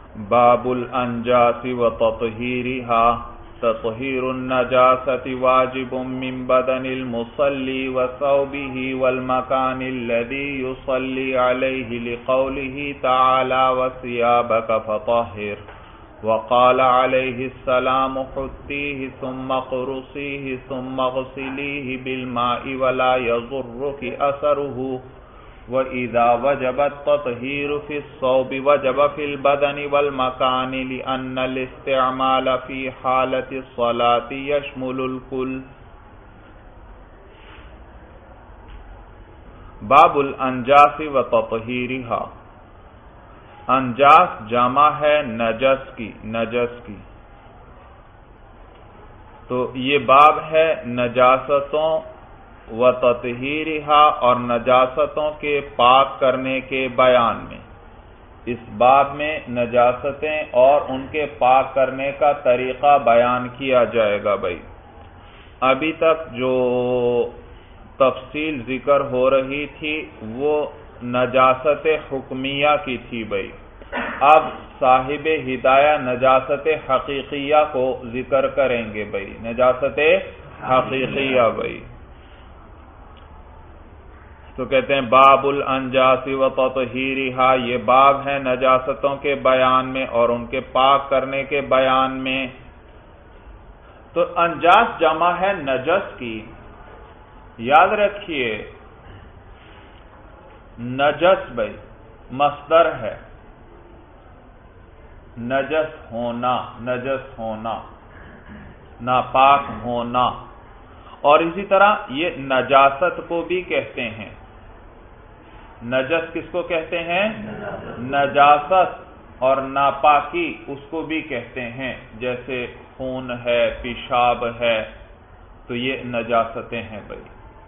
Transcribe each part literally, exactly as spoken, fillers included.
باب الانجاس وتطهيرها تطهير النجاسة واجب من بدن المصلي وثوبه والمكان الذي يصلي عليه لقوله تعالى وثيابك فطهر وقال عليه السلام حطيه ثم قرصيه ثم اغسليه بالماء ولا يضرك أثره وَإِذَا وَجَبَ التَّطْهِيرُ فِي الصَّوْبِ وَجَبَ فِي الْبَدَنِ وَالْمَكَانِ لِأَنَّ الِاسْتِعْمَالَ فِي حَالَةِ الصَّلَاةِ يَشْمُلُ الْكُلَّ۔ باب الانجاس و تطہیرها، انجاس جمع ہے نجس کی، نجس کی، تو یہ باب ہے نجاستوں و تطہیرها اور نجاستوں کے پاک کرنے کے بیان میں۔ اس باب میں نجاستیں اور ان کے پاک کرنے کا طریقہ بیان کیا جائے گا۔ بھائی ابھی تک جو تفصیل ذکر ہو رہی تھی وہ نجاست حکمیہ کی تھی۔ بھائی اب صاحب ہدایہ نجاست حقیقیہ کو ذکر کریں گے۔ بھائی نجاست حقیقیہ، بھائی تو کہتے ہیں باب الانجاس و تطہیرها، یہ باب ہے نجاستوں کے بیان میں اور ان کے پاک کرنے کے بیان میں۔ تو انجاس جمع ہے نجس کی، یاد رکھیے نجس بھائی مصدر ہے، نجس ہونا، نجس ہونا، ناپاک ہونا، اور اسی طرح یہ نجاست کو بھی کہتے ہیں۔ نجس کس کو کہتے ہیں؟ نجاست، اور ناپاکی اس کو بھی کہتے ہیں، جیسے خون ہے، پیشاب ہے، تو یہ نجاستیں ہیں بھائی۔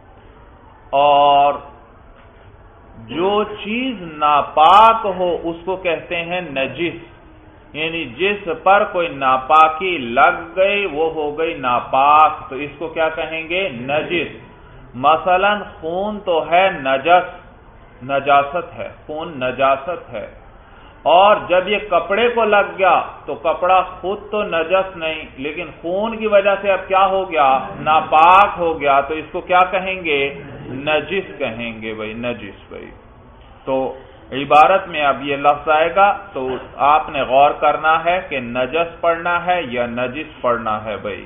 اور جو چیز ناپاک ہو اس کو کہتے ہیں نجس، یعنی جس پر کوئی ناپاکی لگ گئی وہ ہو گئی ناپاک، تو اس کو کیا کہیں گے؟ نجس۔ مثلا خون تو ہے نجس، نجاست ہے، خون نجاست ہے، اور جب یہ کپڑے کو لگ گیا تو کپڑا خود تو نجس نہیں، لیکن خون کی وجہ سے اب کیا ہو گیا؟ ناپاک ہو گیا، تو اس کو کیا کہیں گے؟ نجس کہیں گے بھائی، نجس بھائی۔ تو عبارت میں اب یہ لفظ آئے گا تو آپ نے غور کرنا ہے کہ نجس پڑھنا ہے یا نجس پڑھنا ہے بھائی۔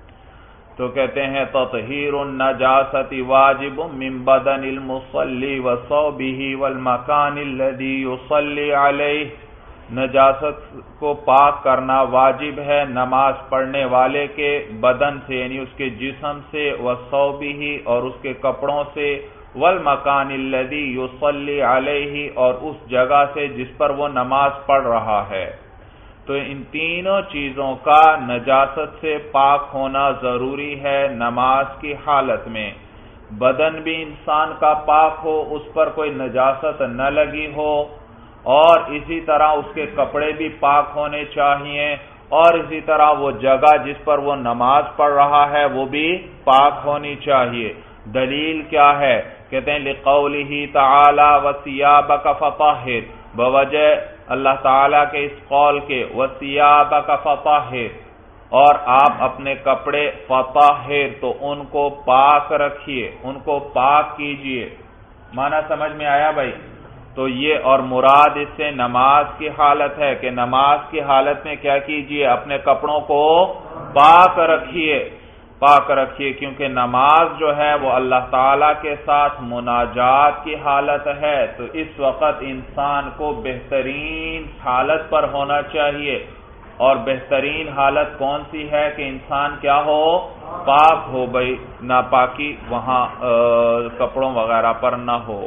تو کہتے ہیں تطہیر النجاست واجب من بدن المصلی وثوبہ والمکان الذی یصلی علیہ، نجاست کو پاک کرنا واجب ہے نماز پڑھنے والے کے بدن سے، یعنی اس کے جسم سے، وثوبہ اور اس کے کپڑوں سے، والمکان الذی یصلی علیہ اور اس جگہ سے جس پر وہ نماز پڑھ رہا ہے۔ تو ان تینوں چیزوں کا نجاست سے پاک ہونا ضروری ہے نماز کی حالت میں۔ بدن بھی انسان کا پاک ہو، اس پر کوئی نجاست نہ لگی ہو، اور اسی طرح اس کے کپڑے بھی پاک ہونے چاہیے، اور اسی طرح وہ جگہ جس پر وہ نماز پڑھ رہا ہے وہ بھی پاک ہونی چاہیے۔ دلیل کیا ہے؟ کہتے ہیں لقولہ تعالی وثیابک فطہر، بوجہ اللہ تعالیٰ کے اس قول کے وثیابک فطہر، اور آپ اپنے کپڑے فطہر تو ان کو پاک رکھیے، ان کو پاک کیجئے۔ معنی سمجھ میں آیا بھائی؟ تو یہ اور مراد اس سے نماز کی حالت ہے کہ نماز کی حالت میں کیا کیجئے؟ اپنے کپڑوں کو پاک رکھیے، پاک رکھیے، کیونکہ نماز جو ہے وہ اللہ تعالیٰ کے ساتھ مناجات کی حالت ہے، تو اس وقت انسان کو بہترین حالت پر ہونا چاہیے، اور بہترین حالت کون سی ہے؟ کہ انسان کیا ہو؟ پاک ہو بھائی، ناپاکی وہاں کپڑوں وغیرہ پر نہ ہو۔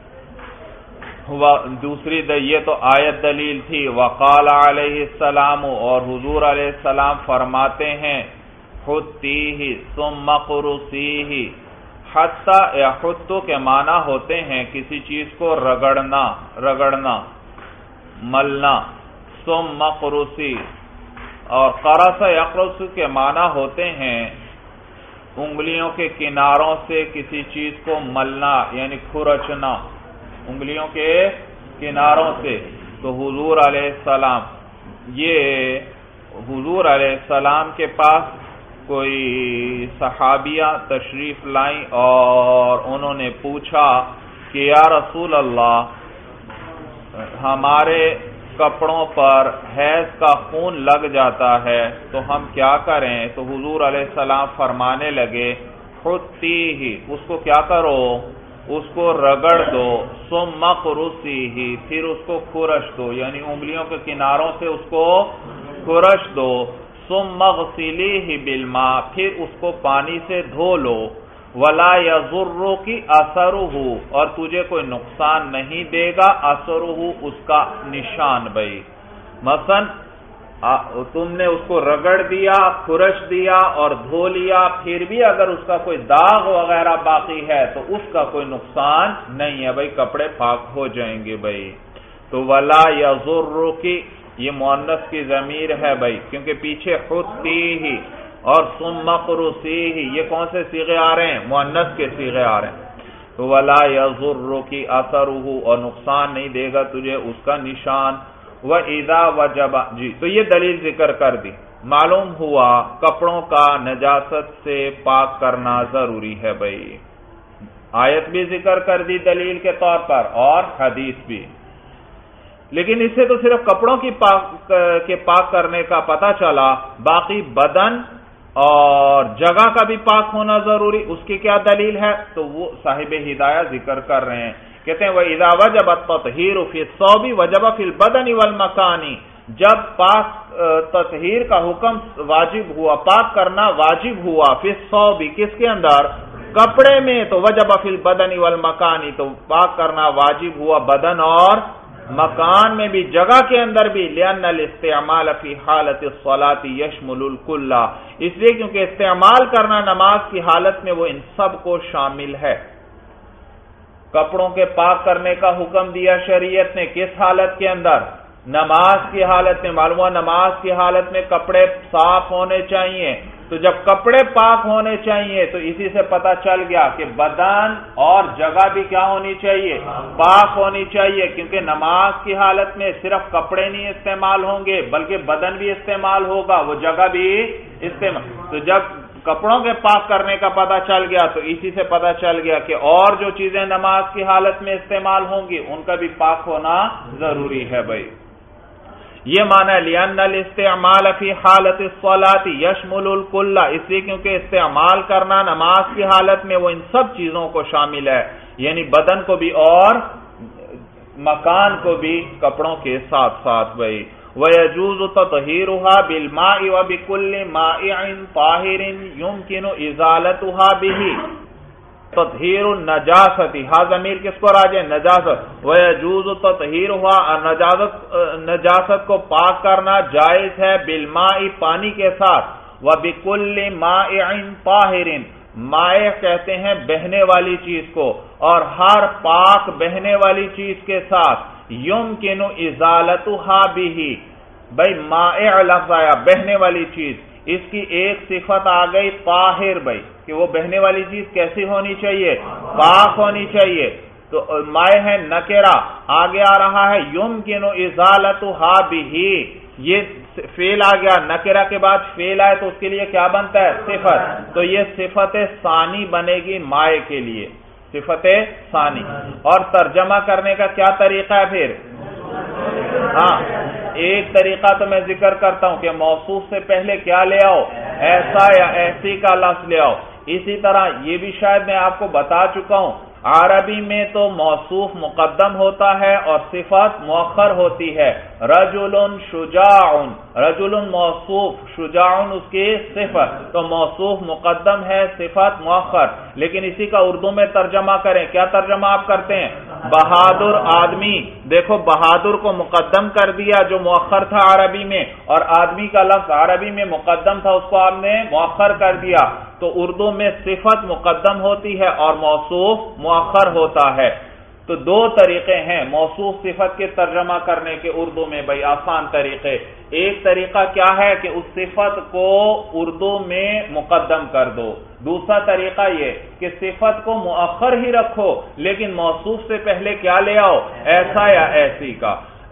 دوسری یہ تو آیت دلیل تھی، وقال علیہ السلام، اور حضور علیہ السلام فرماتے ہیں حطیہ ثم قرصیہ، حتی یا حتو کے معنی ہوتے ہیں کسی چیز کو رگڑنا، رگڑنا، ملنا، ثم قرصی، اور قرص یقرص کے معنی ہوتے ہیں انگلیوں کے کناروں سے کسی چیز کو ملنا، یعنی کھرچنا، انگلیوں کے کناروں سے۔ تو حضور علیہ السلام یہ حضور علیہ السلام کے پاس کوئی صحابیہ تشریف لائیں اور انہوں نے پوچھا کہ یا رسول اللہ ہمارے کپڑوں پر حیض کا خون لگ جاتا ہے تو ہم کیا کریں؟ تو حضور علیہ السلام فرمانے لگے خودتی ہی، اس کو کیا کرو؟ اس کو رگڑ دو، ثم مقرسی ہی، پھر اس کو خرش دو، یعنی انگلیوں کے کناروں سے اس کو خرش دو، ثم مغسلیہ بالماء، پھر اس کو پانی سے دھو لو، ولا یضرک اثرہ، اور تجھے کوئی نقصان نہیں دے گا اثرہ، اس کا نشان بھائی، مثلا تم نے اس کو رگڑ دیا، خرش دیا اور دھو لیا، پھر بھی اگر اس کا کوئی داغ وغیرہ باقی ہے تو اس کا کوئی نقصان نہیں ہے بھائی، کپڑے پاک ہو جائیں گے بھائی۔ تو ولا یضرک، یہ مؤنث کی ضمیر ہے بھائی، کیونکہ پیچھے خودتی ہی اور ثم مقرسی ہی، یہ کون سے صیغے آ رہے ہیں؟ مؤنث کے صیغے آ رہے ہیں۔ تو ولا یضرک اثرہ، اور نقصان نہیں دے گا تجھے اس کا نشان۔ وَإِذَا وَجَبَ، جی تو یہ دلیل ذکر کر دی، معلوم ہوا کپڑوں کا نجاست سے پاک کرنا ضروری ہے بھائی، آیت بھی ذکر کر دی دلیل کے طور پر اور حدیث بھی، لیکن اس سے تو صرف کپڑوں کی پاک کے پاک کرنے کا پتہ چلا، باقی بدن اور جگہ کا بھی پاک ہونا ضروری، اس کی کیا دلیل ہے؟ تو وہ صاحب ہدایہ ذکر کر رہے ہیں، کہتے ہیں وَإِذَا وَجَبَ التَّطْهِيرُ فِي الثَّوْبِ وَجَبَ فِي الْبَدَنِ وَالْمَكَانِ، جب پاک تطہیر کا حکم واجب ہوا، پاک کرنا واجب ہوا، فی الثوب، کس کے اندر؟ کپڑے میں، تو وجب فی البدن والمکان، تو پاک کرنا واجب ہوا بدن اور مکان میں بھی، جگہ کے اندر بھی، لأن الاستعمال فی حالت الصلاة یشمل الکل، اس لیے کیونکہ استعمال کرنا نماز کی حالت میں وہ ان سب کو شامل ہے۔ کپڑوں کے پاک کرنے کا حکم دیا شریعت نے کس حالت کے اندر؟ نماز کی حالت میں، معلوم ہوا نماز کی حالت میں کپڑے صاف ہونے چاہیے، تو جب کپڑے پاک ہونے چاہیے تو اسی سے پتہ چل گیا کہ بدن اور جگہ بھی کیا ہونی چاہیے؟ پاک ہونی چاہیے، کیونکہ نماز کی حالت میں صرف کپڑے نہیں استعمال ہوں گے بلکہ بدن بھی استعمال ہوگا، وہ جگہ بھی استعمال، تو جب کپڑوں کے پاک کرنے کا پتہ چل گیا تو اسی سے پتہ چل گیا کہ اور جو چیزیں نماز کی حالت میں استعمال ہوں گی ان کا بھی پاک ہونا ضروری ہے بھائی۔ یہ معنی ہے لأن الاستعمال فی حالت الصلاة یشمل الکل، اس لیے کیونکہ استعمال کرنا نماز کی حالت میں وہ ان سب چیزوں کو شامل ہے، یعنی بدن کو بھی اور مکان کو بھی کپڑوں کے ساتھ ساتھ بھائی۔ وَيَجُوزُ تَطْهِيرُهَا بِالْمَاءِ وَبِكُلِّ مَائِعٍ طَاهِرٍ يُمْكِنُ إِزَالَتُهَا بِهِ تطہیر النجاست، ہا ضمیر کس کو راجع؟ نجاست۔ وَيَجُوزُ تَطْهِيرُهَا، نجاست نجاست کو پاک کرنا جائز ہے، بالماء، پانی کے ساتھ، وَبِكُلِّ مَائِعٍ طَاهِرٍ، مائع کہتے ہیں بہنے والی چیز کو، اور ہر پاک بہنے والی چیز کے ساتھ، یمکن ازالتها به، بھائی مائع لفظ آیا بہنے والی چیز، اس کی ایک صفت آ گئی طاہر بھائی، کہ وہ بہنے والی چیز کیسی ہونی چاہیے؟ پاک ہونی چاہیے، تو مائع ہے نکرہ، آگے آ رہا ہے یمکن ازالتها به، یہ فعل آ گیا، نکرہ کے بعد فعل آئے تو اس کے لیے کیا بنتا ہے؟ صفت، تو یہ صفت ثانی بنے گی مائع کے لیے، صفت ثانی۔ اور ترجمہ کرنے کا کیا طریقہ ہے پھر؟ ہاں ایک طریقہ تو میں ذکر کرتا ہوں کہ موصوف سے پہلے کیا لے آؤ؟ ایسا یا ایسی کا لفظ لے آؤ۔ اسی طرح یہ بھی شاید میں آپ کو بتا چکا ہوں، عربی میں تو موصوف مقدم ہوتا ہے اور صفت مؤخر ہوتی ہے، رجل شجاع، رجل موصوف، شجاع اس کی صفت، تو موصوف مقدم ہے، صفت مؤخر۔ لیکن اسی کا اردو میں ترجمہ کریں، کیا ترجمہ آپ کرتے ہیں؟ بہادر آدمی، دیکھو بہادر کو مقدم کر دیا جو مؤخر تھا عربی میں، اور آدمی کا لفظ عربی میں مقدم تھا اس کو آپ نے مؤخر کر دیا، تو اردو میں صفت مقدم ہوتی ہے اور موصوف مؤخر ہوتا ہے۔ تو دو طریقے ہیں موصوف صفت کے ترجمہ کرنے کے اردو میں بھائی، آسان طریقے۔ ایک طریقہ کیا ہے کہ اس صفت کو اردو میں مقدم کر دو، دوسرا طریقہ یہ کہ صفت کو مؤخر ہی رکھو لیکن موصوف سے پہلے کیا لے آؤ؟ ایسا یا ایسی کا۔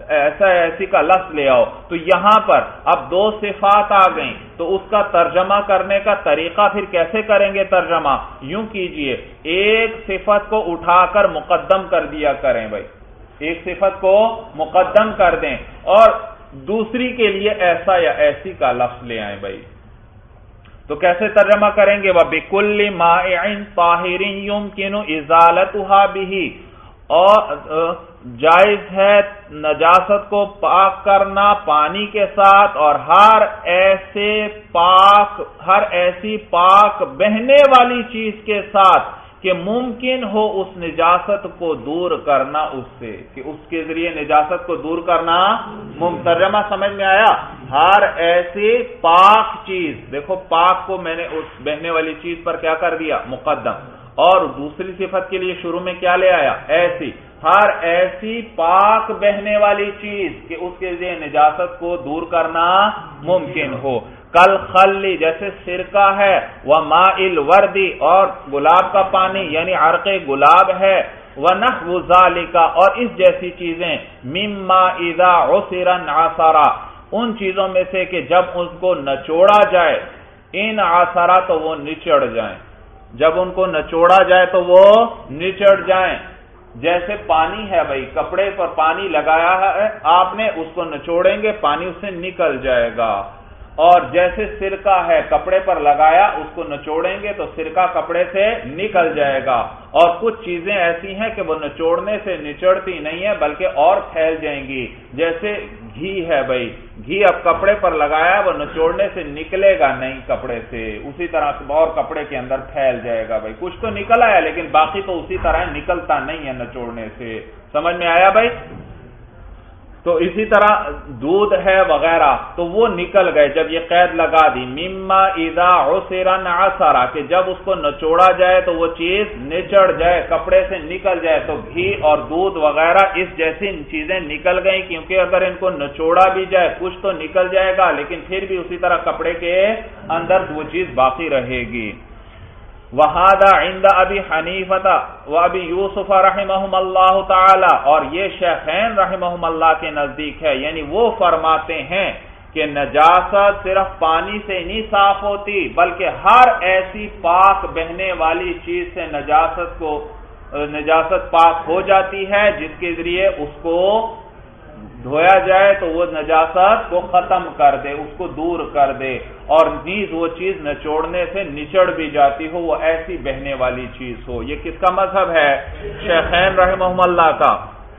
ایسا ایسی کا لفظ لے آؤ، تو یہاں پر اب دو صفات آ گئیں، تو اس کا ترجمہ کرنے کا طریقہ پھر کیسے کریں گے ترجمہ؟ یوں کیجئے، ایک صفت کو اٹھا کر مقدم کر دیا کریں بھائی، ایک صفت کو مقدم کر دیں اور دوسری کے لیے ایسا یا ایسی کا لفظ لے آئیں بھائی۔ تو کیسے ترجمہ کریں گے؟ وَبِكُلِّ مَائِعٍ طَاهِرٍ يُمْكِنُ إِزَالَتُهَا بِهِ، اور جائز ہے نجاست کو پاک کرنا پانی کے ساتھ، اور ہر ایسے پاک ہر ایسی پاک بہنے والی چیز کے ساتھ کہ ممکن ہو اس نجاست کو دور کرنا اس سے، کہ اس کے ذریعے نجاست کو دور کرنا ترجمہ سمجھ میں آیا؟ ہر ایسی پاک چیز، دیکھو پاک کو میں نے اس بہنے والی چیز پر کیا کر دیا؟ مقدم، اور دوسری صفت کے لیے شروع میں کیا لے آیا؟ ایسی، ہر ایسی پاک بہنے والی چیز کہ اس کے ذریعے نجاست کو دور کرنا ممکن ہو۔ کل خلی، جیسے سرکہ ہے، وماء الورد، اور گلاب کا پانی یعنی عرق گلاب ہے، ونحو ذالک، اور اس جیسی چیزیں، مما اذا عصر انعصر، ان چیزوں میں سے کہ جب اس کو نچوڑا جائے، ان عصرا تو وہ نچڑ جائیں، جب ان کو نچوڑا جائے تو وہ نچڑ جائیں۔ جیسے پانی ہے بھائی، کپڑے پر پانی لگایا ہے آپ نے، اس کو نچوڑیں گے پانی اس سے نکل جائے گا، اور جیسے سرکہ ہے کپڑے پر لگایا، اس کو نچوڑیں گے تو سرکہ کپڑے سے نکل جائے گا، اور کچھ چیزیں ایسی ہیں کہ وہ نچوڑنے سے نچڑتی نہیں ہیں بلکہ اور پھیل جائیں گی، جیسے گھی ہے بھائی، گھی اب کپڑے پر لگایا وہ نچوڑنے سے نکلے گا نہیں کپڑے سے، اسی طرح اور کپڑے کے اندر پھیل جائے گا بھائی، کچھ تو نکل آیا لیکن باقی تو اسی طرح نکلتا نہیں ہے نچوڑنے سے، سمجھ میں آیا بھائی؟ تو اسی طرح دودھ ہے وغیرہ، تو وہ نکل گئے جب یہ قید لگا دی، مما اذا عصر انعصر، کہ جب اس کو نچوڑا جائے تو وہ چیز نچڑ جائے، کپڑے سے نکل جائے، تو گھی اور دودھ وغیرہ اس جیسی چیزیں نکل گئیں، کیونکہ اگر ان کو نچوڑا بھی جائے کچھ تو نکل جائے گا لیکن پھر بھی اسی طرح کپڑے کے اندر وہ چیز باقی رہے گی۔ وَهَذَا عِنْدَ أَبِي حَنِيفَةَ وَأَبِي يُوسُفَ رَحِمَهُمَ اللَّهُ تَعَالَى، اور یہ شیخین رحمہم اللہ کے نزدیک ہے، یعنی وہ فرماتے ہیں کہ نجاست صرف پانی سے نہیں صاف ہوتی بلکہ ہر ایسی پاک بہنے والی چیز سے نجاست کو نجاست پاک ہو جاتی ہے جس کے ذریعے اس کو دھویا جائے تو وہ نجاست کو ختم کر دے، اس کو دور کر دے، اور نیز وہ چیز نچوڑنے سے نچڑ بھی جاتی ہو، وہ ایسی بہنے والی چیز ہو۔ یہ کس کا مذہب ہے؟ شیخین رحمہم اللہ کا۔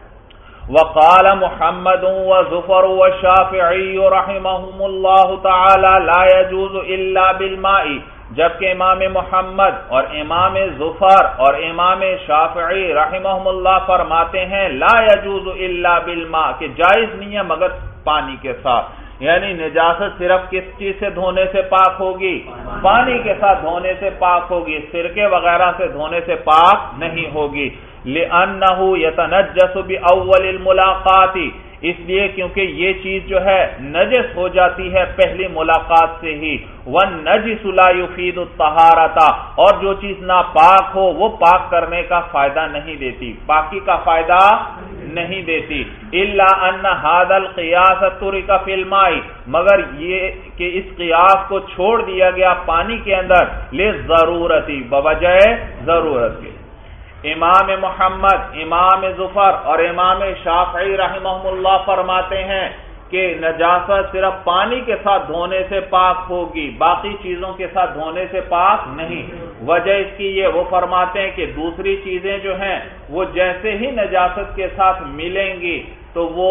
وقال محمد وظفر والشافعی رحمہم اللہ تعالی لا يجوز الا بالماء، جبکہ امام محمد اور امام ظفر اور امام شافعی رحمہم اللہ فرماتے ہیں لا يجوز الا بالماء، کہ جائز نہیں ہے مگر پانی کے ساتھ، یعنی نجاست صرف کس چیز سے دھونے سے پاک ہوگی؟ پانی کے ساتھ دھونے سے پاک ہوگی، سرکے وغیرہ سے دھونے سے پاک نہیں ہوگی۔ لِأَنَّهُ يَتَنَجَّسُ بِأَوَّلِ الْمُلَاقَاتِ، اس لیے کیونکہ یہ چیز جو ہے نجس ہو جاتی ہے پہلی ملاقات سے ہی، وَالنَّجِسُ لَا يُفِيدُ الطَّهَارَةَ، اور جو چیز ناپاک ہو وہ پاک کرنے کا فائدہ نہیں دیتی، پاکی کا فائدہ نہیں دیتی۔ إِلَّا أَنَّ هَذَا الْقِيَاسَ تُرِكَ فِي الْمَاءِ، مگر یہ کہ اس قیاس کو چھوڑ دیا گیا پانی کے اندر، لِلضَّرُورَةِ، بوجہ ضرورت کے۔ امام محمد، امام ظفر اور امام شافعی رحمہم اللہ فرماتے ہیں کہ نجاست صرف پانی کے ساتھ دھونے سے پاک ہوگی، باقی چیزوں کے ساتھ دھونے سے پاک نہیں۔ وجہ اس کی یہ، وہ فرماتے ہیں کہ دوسری چیزیں جو ہیں وہ جیسے ہی نجاست کے ساتھ ملیں گی تو وہ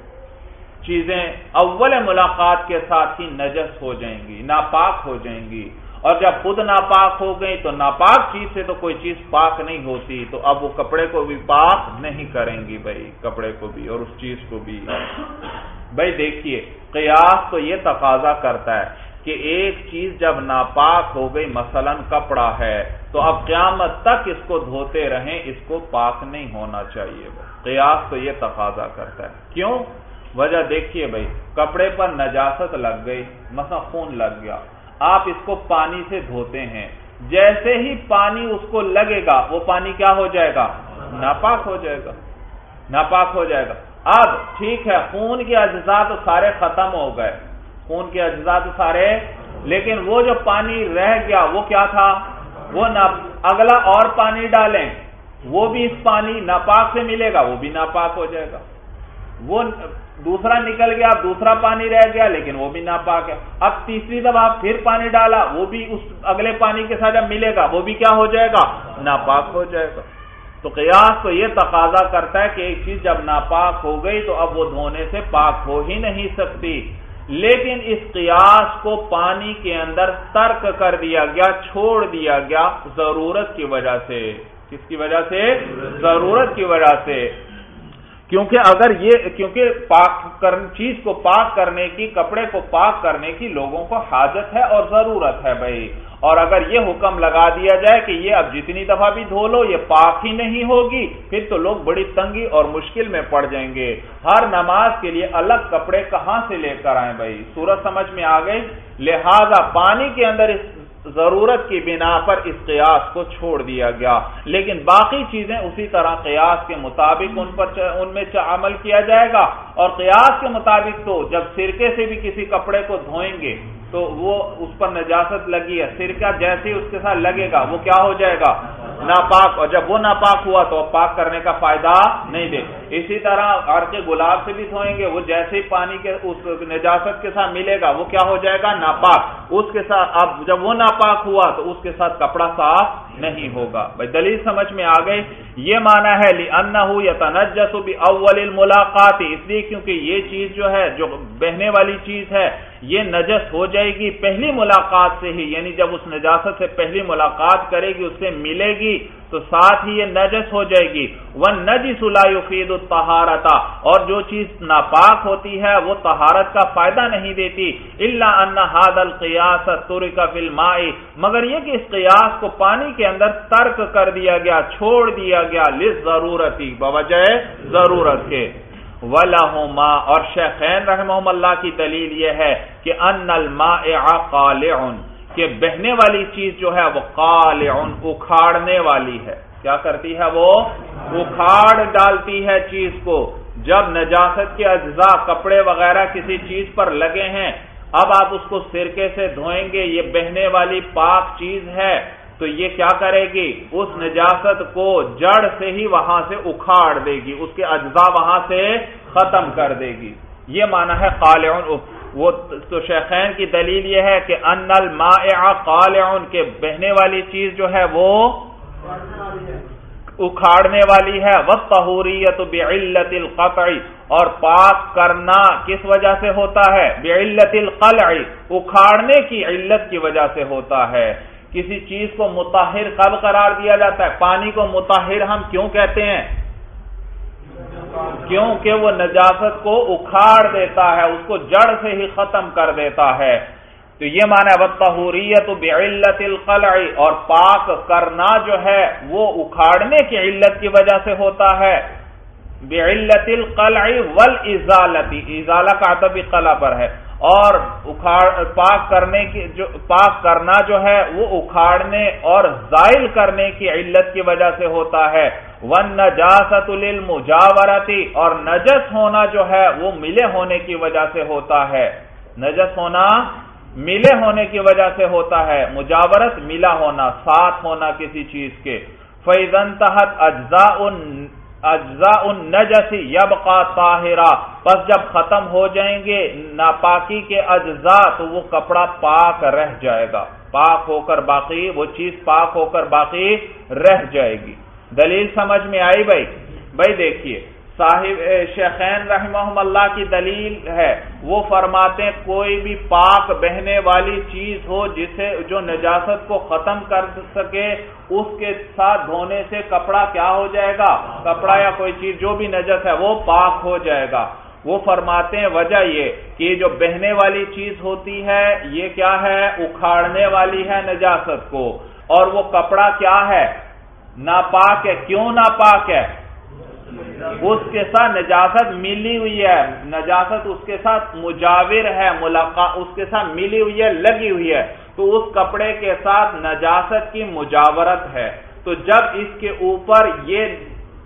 چیزیں اول ملاقات کے ساتھ ہی نجس ہو جائیں گی، ناپاک ہو جائیں گی، اور جب خود ناپاک ہو گئی تو ناپاک چیز سے تو کوئی چیز پاک نہیں ہوتی، تو اب وہ کپڑے کو بھی پاک نہیں کریں گی بھائی، کپڑے کو بھی اور اس چیز کو بھی۔ بھائی دیکھیے قیاس تو یہ تقاضا کرتا ہے کہ ایک چیز جب ناپاک ہو گئی، مثلا کپڑا ہے، تو اب قیامت تک اس کو دھوتے رہیں، اس کو پاک نہیں ہونا چاہیے۔ قیاس تو یہ تقاضا کرتا ہے، کیوں؟ وجہ دیکھیے بھائی، کپڑے پر نجاست لگ گئی، مثلا خون لگ گیا، آپ اس کو پانی سے دھوتے ہیں، جیسے ہی پانی اس کو لگے گا وہ پانی کیا ہو جائے گا؟ ناپاک ہو جائے گا، ناپاک ہو جائے گا۔ اب ٹھیک ہے خون کے اجزاء تو سارے ختم ہو گئے، خون کے اجزاء تو سارے، لیکن وہ جو پانی رہ گیا وہ کیا تھا؟ وہ اگلا اور پانی ڈالیں وہ بھی اس پانی ناپاک سے ملے گا، وہ بھی ناپاک ہو جائے گا۔ وہ دوسرا نکل گیا، اب دوسرا پانی رہ گیا لیکن وہ بھی ناپاک ہے۔ اب تیسری دفعہ پھر پانی ڈالا، وہ بھی اس اگلے پانی کے ساتھ جب ملے گا وہ بھی کیا ہو جائے گا؟ ناپاک ہو جائے گا۔ تو قیاس تو یہ تقاضا کرتا ہے کہ ایک چیز جب ناپاک ہو گئی تو اب وہ دھونے سے پاک ہو ہی نہیں سکتی، لیکن اس قیاس کو پانی کے اندر ترک کر دیا گیا، چھوڑ دیا گیا ضرورت کی وجہ سے۔ کس کی وجہ سے؟ ضرورت کی وجہ سے، کیونکہ اگر یہ کیونکہ پاک کر چیز کو پاک کرنے کی، کپڑے کو پاک کرنے کی لوگوں کو حاجت ہے اور ضرورت ہے بھائی، اور اگر یہ حکم لگا دیا جائے کہ یہ اب جتنی دفعہ بھی دھو لو یہ پاک ہی نہیں ہوگی، پھر تو لوگ بڑی تنگی اور مشکل میں پڑ جائیں گے۔ ہر نماز کے لیے الگ کپڑے کہاں سے لے کر آئیں بھائی؟ صورت سمجھ میں آ گئی؟ لہذا پانی کے اندر اس ضرورت کی بنا پر اس قیاس کو چھوڑ دیا گیا، لیکن باقی چیزیں اسی طرح قیاس کے مطابق ان پر ان میں عمل کیا جائے گا، اور قیاس کے مطابق تو جب سرکے سے بھی کسی کپڑے کو دھوئیں گے تو وہ اس پر نجاست لگی ہے، سرکہ جیسے ہی اس کے ساتھ لگے گا وہ کیا ہو جائے گا؟ ناپاک، اور جب وہ ناپاک ہوا تو پاک کرنے کا فائدہ نہیں دے۔ اسی طرح عرق گلاب سے بھی دھوئیں گے، وہ جیسے ہی پانی کے اس نجاست کے ساتھ ملے گا وہ کیا ہو جائے گا؟ ناپاک۔ اس کے ساتھ اب جب وہ ناپاک ہوا تو اس کے ساتھ کپڑا صاف نہیں ہوگا۔ بھائی دلیل سمجھ میں آ گئی؟ یہ معنی ہے لِأَنَّهُ يَتَنَجَّسُ بِأَوَّلِ الْمُلَاقَاتِ، اس لیے کیونکہ یہ چیز جو ہے جو بہنے والی چیز ہے یہ نجس ہو جائے گی پہلی ملاقات سے ہی، یعنی جب اس نجاست سے پہلی ملاقات کرے گی، اس سے ملے گی تو ساتھ ہی یہ نجس ہو جائے گی۔ وَالنَّجِسُ لَا يُفِيدُ الطَّهَارَةَ، اور جو چیز ناپاک ہوتی ہے وہ طہارت کا فائدہ نہیں دیتی، إِلَّا أَنَّ هَذَا الْقِيَاسَ تُرِكَ فِي الْمَاءِ، مگر یہ کہ اس قیاس کو پانی کے اندر ترک کر دیا گیا، چھوڑ دیا گیا، لِلضَّرُورَةِ، بوجہ ضرورت کے۔ وَلَهُمَا، اور شیخین رحمہم اللہ کی دلیل یہ ہے کہ ان المائع قالع، کہ بہنے والی چیز جو ہے وہ قالع، اکھاڑنے والی ہے۔ کیا کرتی ہے؟ وہ اکھاڑ ڈالتی ہے چیز کو۔ جب نجاست کے اجزاء کپڑے وغیرہ کسی چیز پر لگے ہیں، اب آپ اس کو سرکے سے دھوئیں گے، یہ بہنے والی پاک چیز ہے، تو یہ کیا کرے گی؟ اس نجاست کو جڑ سے ہی وہاں سے اکھاڑ دے گی، اس کے اجزاء وہاں سے ختم کر دے گی۔ یہ معنی ہے قالع۔ وہ تو شیخین کی دلیل یہ ہے کہ ان المائع قالع، کہ بہنے والی چیز جو ہے وہ اکھاڑنے والی ہے۔ والطہوریۃ بعلۃ القطع، اور پاک کرنا کس وجہ سے ہوتا ہے؟ بعلۃ القلع، اکھاڑنے کی علت کی وجہ سے ہوتا ہے۔ کسی چیز کو مطہر کب قرار دیا جاتا ہے؟ پانی کو مطہر ہم کیوں کہتے ہیں؟ کیونکہ وہ نجاست کو اکھاڑ دیتا ہے، اس کو جڑ سے ہی ختم کر دیتا ہے۔ تو یہ معنی ہے والطہوریۃ بعلۃ القلع، اور پاک کرنا جو ہے وہ اکھاڑنے کی علت کی وجہ سے ہوتا ہے۔ بعلۃ القلع والازالۃ، ازالہ کا عطف قلع پر ہے، اور اکھاڑ پاک کرنے کی جو پاک کرنا جو ہے وہ اکھاڑنے اور زائل کرنے کی علت کی وجہ سے ہوتا ہے۔ والنجاسۃ للمجاورۃ، اور نجس ہونا جو ہے وہ ملے ہونے کی وجہ سے ہوتا ہے۔ نجس ہونا ملے ہونے کی وجہ سے ہوتا ہے، مجاورت ملا ہونا، ساتھ ہونا کسی چیز کے۔ فَإِذَا انْتَهَتْ أَجْزَاءُ اجزاء النجس یبقى طاہرا، پس جب ختم ہو جائیں گے ناپاکی کے اجزاء تو وہ کپڑا پاک رہ جائے گا، پاک ہو کر باقی وہ چیز پاک ہو کر باقی رہ جائے گی۔ دلیل سمجھ میں آئی بھائی؟ بھائی دیکھیے صاحب شیخین رحمہم اللہ کی دلیل ہے، وہ فرماتے ہیں کوئی بھی پاک بہنے والی چیز ہو جسے جو نجاست کو ختم کر سکے، اس کے ساتھ دھونے سے کپڑا کیا ہو جائے گا؟ کپڑا یا کوئی چیز جو بھی نجس ہے وہ پاک ہو جائے گا۔ وہ فرماتے ہیں وجہ یہ کہ جو بہنے والی چیز ہوتی ہے یہ کیا ہے؟ اکھاڑنے والی ہے نجاست کو، اور وہ کپڑا کیا ہے؟ ناپاک ہے۔ کیوں ناپاک ہے؟ اس کے ساتھ نجاست ملی ہوئی ہے، نجاست اس کے ساتھ مجاور ہے، ملاقات اس کے ساتھ ملی ہوئی ہے، لگی ہوئی ہے، تو اس کپڑے کے ساتھ نجاست کی مجاورت ہے۔ تو جب اس کے اوپر یہ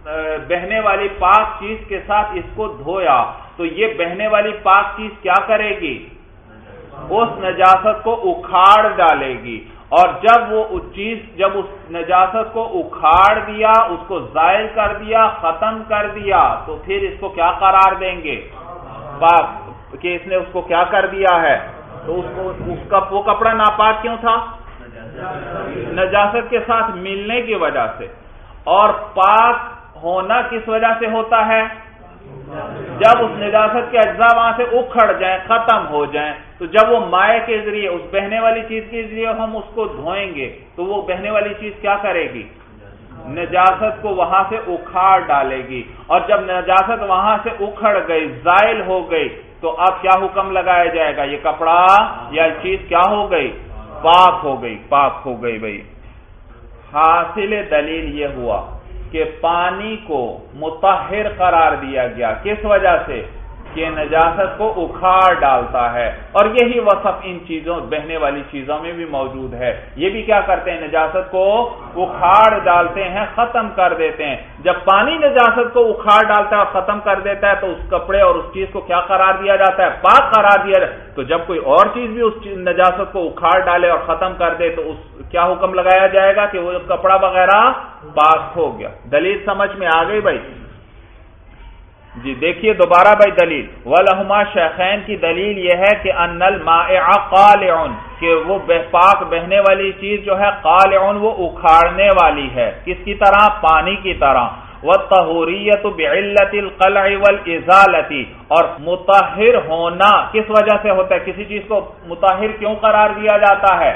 بہنے والی پاک چیز کے ساتھ اس کو دھویا تو یہ بہنے والی پاک چیز کیا کرے گی؟ اس نجاست کو اکھاڑ ڈالے گی، اور جب وہ چیز جب اس نجاست کو اکھاڑ دیا، اس کو زائل کر دیا، ختم کر دیا، تو پھر اس کو کیا قرار دیں گے؟ پاک، کہ اس نے اس کو کیا کر دیا ہے؟ تو اس کو اس کا وہ کپڑا ناپاک کیوں تھا؟ نجاست کے ساتھ ملنے کی وجہ سے۔ اور پاک ہونا کس وجہ سے ہوتا ہے؟ جب اس نجاست کے اجزاء وہاں سے اکھڑ جائیں، ختم ہو جائیں، تو جب وہ مائع کے ذریعے اس بہنے والی چیز کے ذریعے ہم اس کو دھوئیں گے تو وہ بہنے والی چیز کیا کرے گی؟ نجاست کو وہاں سے اکھاڑ ڈالے گی، اور جب نجاست وہاں سے اکھڑ گئی، زائل ہو گئی، تو اب کیا حکم لگایا جائے گا؟ یہ کپڑا یا چیز کیا ہو گئی؟ پاک ہو گئی، پاک ہو گئی۔ بھائی حاصل دلیل یہ ہوا کہ پانی کو مطہر قرار دیا گیا، کس وجہ سے؟ کہ نجاست کو اکھاڑ ڈالتا ہے، اور یہی وصف ان چیزوں بہنے والی چیزوں میں بھی موجود ہے۔ یہ بھی کیا کرتے ہیں؟ نجاست کو اکھاڑ ڈالتے ہیں، ختم کر دیتے ہیں۔ جب پانی نجاست کو اکھاڑ ڈالتا ہے اور ختم کر دیتا ہے تو اس کپڑے اور اس چیز کو کیا قرار دیا جاتا ہے؟ پاک قرار دیا جاتا ہے۔ تو جب کوئی اور چیز بھی اس نجاست کو اکھاڑ ڈالے اور ختم کر دے تو اس کیا حکم لگایا جائے گا کہ وہ کپڑا وغیرہ پاک ہو گیا۔ دلیل سمجھ میں آ گئی بھائی؟ جی دیکھیے دوبارہ بھائی دلیل، وَلَهُمَا شیخین کی دلیل یہ ہے کہ ان المائع قالع، کہ وہ پاک بہنے والی چیز جو ہے قالع وہ اکھاڑنے والی ہے، کس کی طرح؟ پانی کی طرح۔ وَالطَّهُورِيَّةُ بِعِلَّةِ الْقَلْعِ وَالْإِزَالَةِ، اور مطہر ہونا کس وجہ سے ہوتا ہے؟ کسی چیز کو مطہر کیوں قرار دیا جاتا ہے؟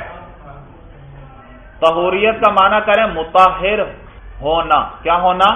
طہوریت کا معنی کریں مطہر ہونا، کیا ہونا؟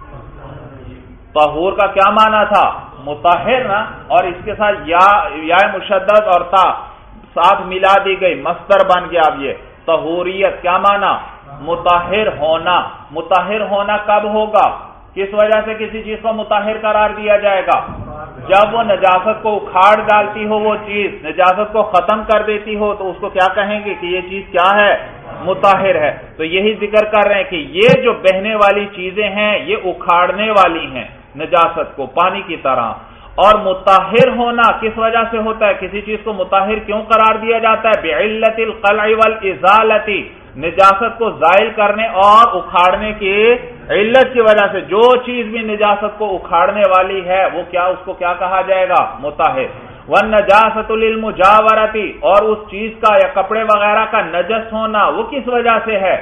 طہور کا کیا معنی تھا؟ مطہر نا، اور اس کے ساتھ یا یا مشدد اور تا ساتھ ملا دی گئی، مصدر بن گیا۔ اب یہ طہوریت کیا معنی؟ مطہر ہونا۔ مطہر ہونا کب ہوگا؟ کس وجہ سے کسی چیز کو مطہر قرار دیا جائے گا؟ جب وہ نجاست کو اکھاڑ ڈالتی ہو، وہ چیز نجاست کو ختم کر دیتی ہو، تو اس کو کیا کہیں گے کہ یہ چیز کیا ہے؟ مطہر ہے۔ تو یہی ذکر کر رہے ہیں کہ یہ جو بہنے والی چیزیں ہیں یہ اکھاڑنے والی ہیں نجاست کو، پانی کی طرح۔ اور مطہر ہونا کس وجہ سے ہوتا ہے؟ کسی چیز کو مطہر کیوں قرار دیا جاتا ہے؟ بعلت القلع والازالۃ، نجاست کو زائل کرنے اور اکھاڑنے کی علت کی وجہ سے جو چیز بھی نجاست کو اکھاڑنے والی ہے وہ کیا، اس کو کیا کہا جائے گا؟ مطہر۔ والنجاسۃ للمجاورۃ، اور اس چیز کا یا کپڑے وغیرہ کا نجس ہونا وہ کس وجہ سے ہے؟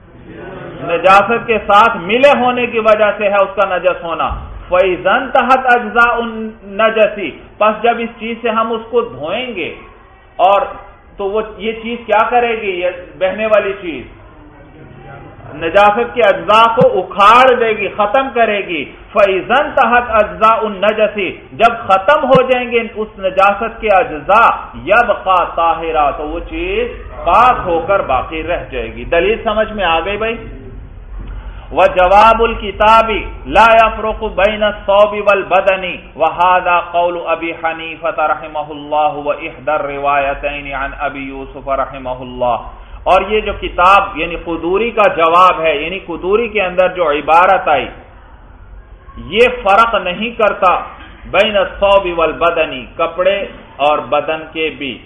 نجاست کے ساتھ ملے ہونے کی وجہ سے ہے اس کا نجس ہونا۔ فَإِذَا انْتَهَتْ أَجْزَاءُ النَّجَسِ، پس جب اس چیز سے ہم اس کو دھوئیں گے اور تو وہ یہ چیز کیا کرے گی؟ یہ بہنے والی چیز نجاست کے اجزاء کو اکھاڑ دے گی، ختم کرے گی۔ فَإِذَا انْتَهَتْ أَجْزَاءُ النَّجَسِ، جب ختم ہو جائیں گے اس نجاست کے اجزاء، يَبْقَى طَاهِرًا، تو وہ چیز پاک ہو کر باقی رہ جائے گی۔ دلیل سمجھ میں آ گئی بھائی؟ وَجَوَابُ الْكِتَابِ لَا يَفْرُقُ بَيْنَ الثَّوْبِ وَالْبَدَنِ وَهَذَا قَوْلُ أَبِي حَنِيفَةَ رَحِمَهُ اللَّهُ وَإِحْدَى الرِّوَايَتَيْنِ عَنْ أَبِي يُوسُفَ رَحِمَهُ اللَّهُ۔ اور یہ جو کتاب یعنی قدوری کا جواب ہے، یعنی قدوری کے اندر جو عبارت آئی یہ فرق نہیں کرتا بین الثوب والبدن، کپڑے اور بدن کے بیچ،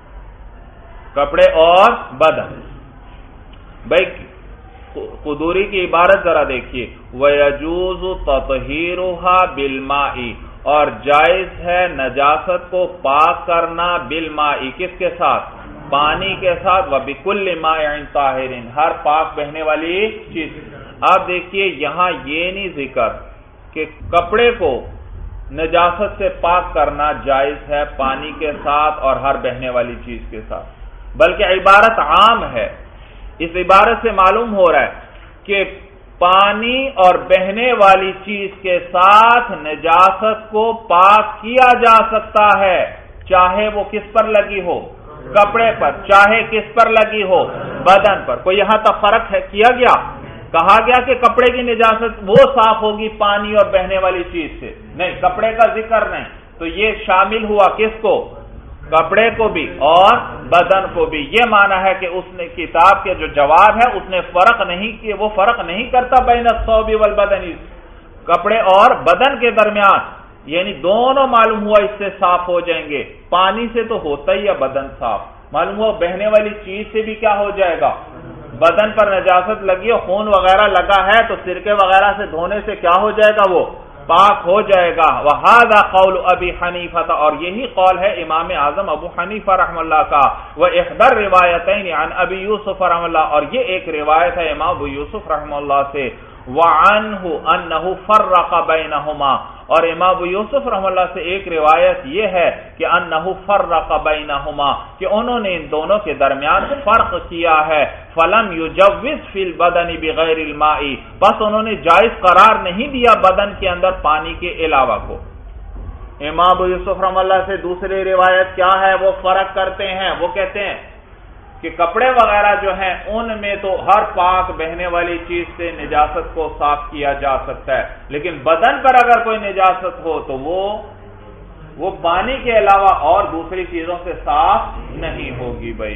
کپڑے اور بدن۔ بھائی قدوری کی عبارت ذرا دیکھیے، وَيَجُوزُ تَطْهِيرُهَا بِالْمَاءِ، اور جائز ہے نجاست کو پاک کرنا بالماء، کس کے ساتھ؟ پانی کے ساتھ۔ وَبِكُلِّ مَاءٍ طَاهِرٍ، ہر پاک بہنے والی چیز۔ اب دیکھیے یہاں یہ نہیں ذکر کہ کپڑے کو نجاست سے پاک کرنا جائز ہے پانی کے ساتھ اور ہر بہنے والی چیز کے ساتھ، بلکہ عبارت عام ہے۔ اس عبارت سے معلوم ہو رہا ہے کہ پانی اور بہنے والی چیز کے ساتھ نجاست کو پاک کیا جا سکتا ہے، چاہے وہ کس پر لگی ہو؟ کپڑے پر، چاہے کس پر لگی ہو؟ بدن پر۔ کوئی یہاں تک فرق ہے کیا گیا؟ کہا گیا کہ کپڑے کی نجاست وہ صاف ہوگی پانی اور بہنے والی چیز سے؟ نہیں، کپڑے کا ذکر نہیں۔ تو یہ شامل ہوا کس کو؟ کپڑے کو بھی اور بدن کو بھی۔ یہ معنی ہے کہ اس نے کتاب کے جو جواب ہے اس نے فرق نہیں کیا، وہ فرق نہیں کرتا بین الثوب والبدن، کپڑے اور بدن کے درمیان، یعنی دونوں معلوم ہوا اس سے صاف ہو جائیں گے. پانی سے تو ہوتا ہی ہے بدن صاف، معلوم ہوا بہنے والی چیز سے بھی کیا ہو جائے گا، بدن پر نجاست لگی اور خون وغیرہ لگا ہے تو سرکے وغیرہ سے دھونے سے کیا ہو جائے گا، وہ پاک ہو جائے گا. وَهَذَا قَوْلُ أَبِي حَنِيفَةَ، اور یہی قول ہے امام اعظم ابو حنیفہ رحم اللہ کا. وَإِحْدَى الرِّوَایَتَيْنِ عَنْ أَبِي يُوسُفَ رحم اللہ، اور یہ ایک روایت ہے امام ابو یوسف رحم اللہ سے. وَعَنْهُ أَنَّهُ فَرَّقَ بَيْنَهُمَا، اور امام ابو یوسف رحم اللہ سے ایک روایت یہ ہے کہ انہ فرق بینہما، کہ انہوں نے ان دونوں کے درمیان فرق کیا ہے. فلم یجوز فی البدن بغیر الماء، بس انہوں نے جائز قرار نہیں دیا بدن کے اندر پانی کے علاوہ کو. امام ابو یوسف رحم اللہ سے دوسری روایت کیا ہے، وہ فرق کرتے ہیں، وہ کہتے ہیں کہ کپڑے وغیرہ جو ہیں ان میں تو ہر پاک بہنے والی چیز سے نجاست کو صاف کیا جا سکتا ہے، لیکن بدن پر اگر کوئی نجاست ہو تو وہ وہ پانی کے علاوہ اور دوسری چیزوں سے صاف نہیں ہوگی بھائی.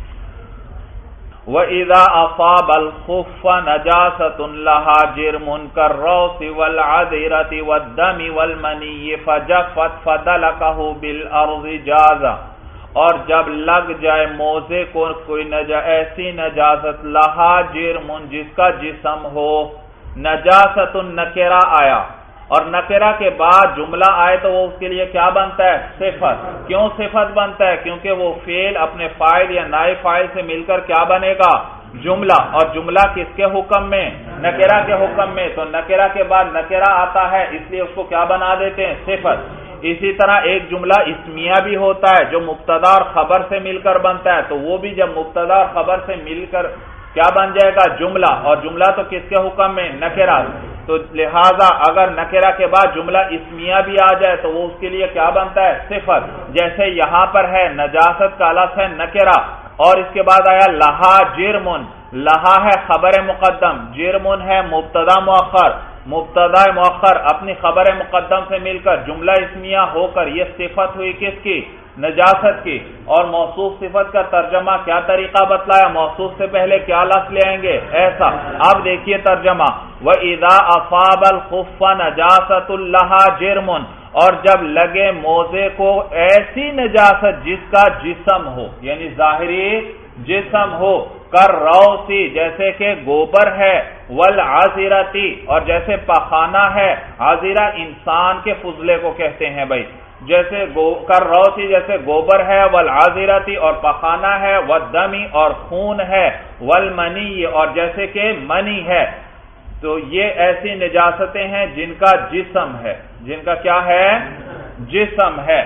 وَإِذَا أَصَابَ الْخُفَّ نَجَاسَةٌ لَهَا جِرْمٌ كَالرَّوْثِ وَالْعَذِرَةِ وَالدَّمِ وَالْمَنِيِّ فَجَفَّتْ فَدَلَكَهُ بِالْأَرْضِ جَازَ، اور جب لگ جائے موزے کو کوئی نجا ایسی نجاست لہا جرمن جس کا جسم ہو، نجاست نکرہ آیا اور نکرہ کے بعد جملہ آئے تو وہ اس کے لیے کیا بنتا ہے، صفت. کیوں صفت بنتا ہے؟ کیونکہ وہ فعل اپنے فاعل یا نائب فاعل سے مل کر کیا بنے گا، جملہ. اور جملہ کس کے حکم میں، نکرہ کے حکم میں. تو نکرہ کے بعد نکرہ آتا ہے اس لیے اس کو کیا بنا دیتے ہیں، صفت. اسی طرح ایک جملہ اسمیہ بھی ہوتا ہے جو مبتدا اور خبر سے مل کر بنتا ہے، تو وہ بھی جب مبتدا اور خبر سے مل کر کیا بن جائے گا، جملہ. اور جملہ تو کس کے حکم میں، نکرہ. تو لہذا اگر نکرہ کے بعد جملہ اسمیہ بھی آ جائے تو وہ اس کے لیے کیا بنتا ہے، صفت. جیسے یہاں پر ہے نجاست کا لفظ ہے نکرہ، اور اس کے بعد آیا لہا جرمن. لہا ہے خبر مقدم، جرمن ہے مبتدا مؤخر. مبتدا مؤخر اپنی خبر مقدم سے مل کر جملہ اسمیہ ہو کر یہ صفت ہوئی کس کی، نجاست کی. اور موصوف صفت کا ترجمہ کیا طریقہ بتلایا، موصوف سے پہلے کیا لفظ لے آئیں گے، ایسا. اب دیکھیے ترجمہ، وَإِذَا أَصَابَ الْخُفَّ نَجَاسَةٌ لَهَا جِرْمٌ، اور جب لگے موزے کو ایسی نجاست جس کا جسم ہو، یعنی ظاہری جسم ہو، کر روسی جیسے کہ گوبر ہے، والعذرتی اور جیسے پخانہ ہے. عذرہ انسان کے فضلے کو کہتے ہیں بھائی، جیسے کر روسی جیسے گوبر ہے، والعذرتی اور پخانہ ہے، والدمی اور خون ہے، والمنی اور جیسے کہ منی ہے. تو یہ ایسی نجاستیں ہیں جن کا جسم ہے، جن کا کیا ہے، جسم ہے.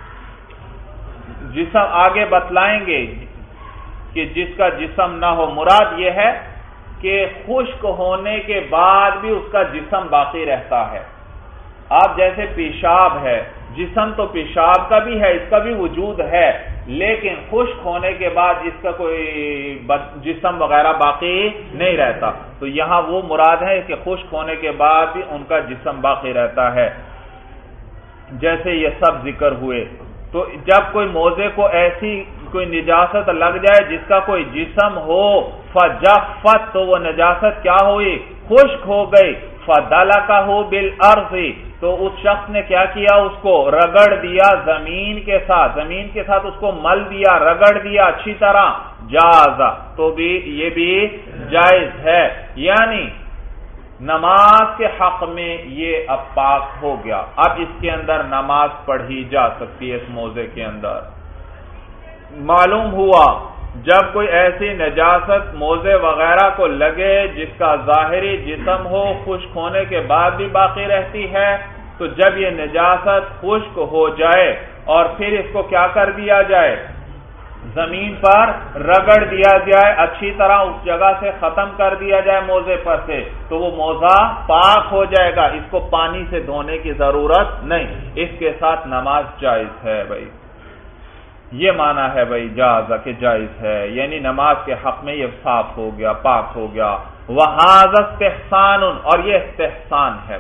جسم آگے بتلائیں گے کہ جس کا جسم نہ ہو، مراد یہ ہے کہ خشک ہونے کے بعد بھی اس کا جسم باقی رہتا ہے. آپ جیسے پیشاب ہے، جسم تو پیشاب کا بھی ہے، اس کا بھی وجود ہے، لیکن خشک ہونے کے بعد اس کا کوئی جسم وغیرہ باقی نہیں رہتا. تو یہاں وہ مراد ہے کہ خشک ہونے کے بعد بھی ان کا جسم باقی رہتا ہے، جیسے یہ سب ذکر ہوئے. تو جب کوئی موزے کو ایسی کوئی نجاست لگ جائے جس کا کوئی جسم ہو، فجفت تو وہ نجاست کیا ہوئی، خشک ہو گئی. فدلکہ بالارض تو اس شخص نے کیا کیا، اس کو رگڑ دیا زمین کے ساتھ، زمین کے ساتھ اس کو مل دیا، رگڑ دیا اچھی طرح. جاز تو بھی یہ بھی جائز ہے، یعنی نماز کے حق میں یہ اب پاک ہو گیا. اب اس کے اندر نماز پڑھی جا سکتی ہے. اس موزے کے اندر معلوم ہوا جب کوئی ایسی نجاست موزے وغیرہ کو لگے جس کا ظاہری جسم ہو، خشک ہونے کے بعد بھی باقی رہتی ہے، تو جب یہ نجاست خشک ہو جائے اور پھر اس کو کیا کر دیا جائے، زمین پر رگڑ دیا جائے، اچھی طرح اس جگہ سے ختم کر دیا جائے موزے پر سے، تو وہ موزہ پاک ہو جائے گا. اس کو پانی سے دھونے کی ضرورت نہیں. اس کے ساتھ نماز جائز ہے بھائی. یہ معنی ہے بھائی جائز کہ جائز ہے، یعنی نماز کے حق میں یہ صاف ہو گیا، پاک ہو گیا. وَهَذَا اسْتِحْسَانٌ اور یہ استحسان ہے بھائی،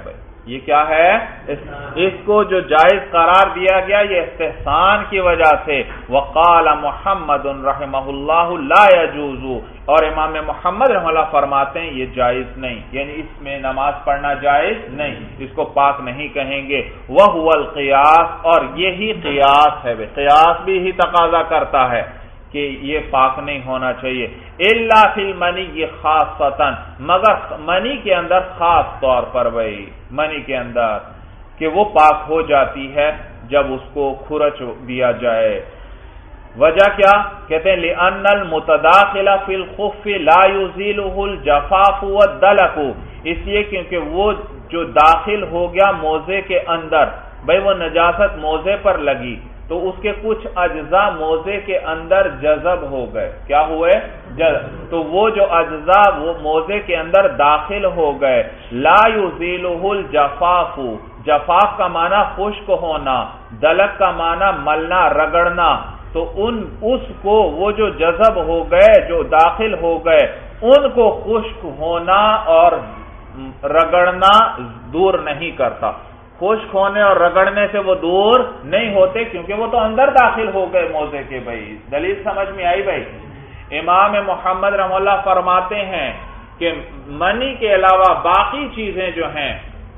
یہ کیا ہے؟ اس کو جو جائز قرار دیا گیا یہ استحسان کی وجہ سے. وقال محمد رحمہ اللہ لا يجوز، اور امام محمد رحمہ اللہ فرماتے ہیں یہ جائز نہیں، یعنی اس میں نماز پڑھنا جائز نہیں، اس کو پاک نہیں کہیں گے. وَهُوَ الْقِيَاسُ، اور یہی قیاس ہے، قیاس بھی ہی تقاضا کرتا ہے کہ یہ پاک نہیں ہونا چاہیے. الا فی المنی خاصتاً، مگر منی کے اندر خاص طور پر، بھائی منی کے اندر کہ وہ پاک ہو جاتی ہے جب اس کو کھرچ دیا جائے. وجہ کیا کہتے ہیں؟ لأن المتداخل فی الخف لا يزيله الجفاف والدلق، اس لیے کیونکہ وہ جو داخل ہو گیا موزے کے اندر، بھائی وہ نجاست موزے پر لگی تو اس کے کچھ اجزاء موزے کے اندر جذب ہو گئے. کیا ہوئے؟ جذب. تو وہ جو اجزاء وہ موزے کے اندر داخل ہو گئے، لا يزيله الجفاف، جفاف کا معنی خشک ہونا، دلق کا معنی ملنا رگڑنا، تو ان اس کو وہ جو جذب ہو گئے جو داخل ہو گئے ان کو خشک ہونا اور رگڑنا دور نہیں کرتا. خشک ہونے اور رگڑنے سے وہ دور نہیں ہوتے کیونکہ وہ تو اندر داخل ہو گئے موزے کے. بھائی دلیل سمجھ میں آئی؟ بھائی امام محمد رحمہ اللہ فرماتے ہیں کہ منی کے علاوہ باقی چیزیں جو ہیں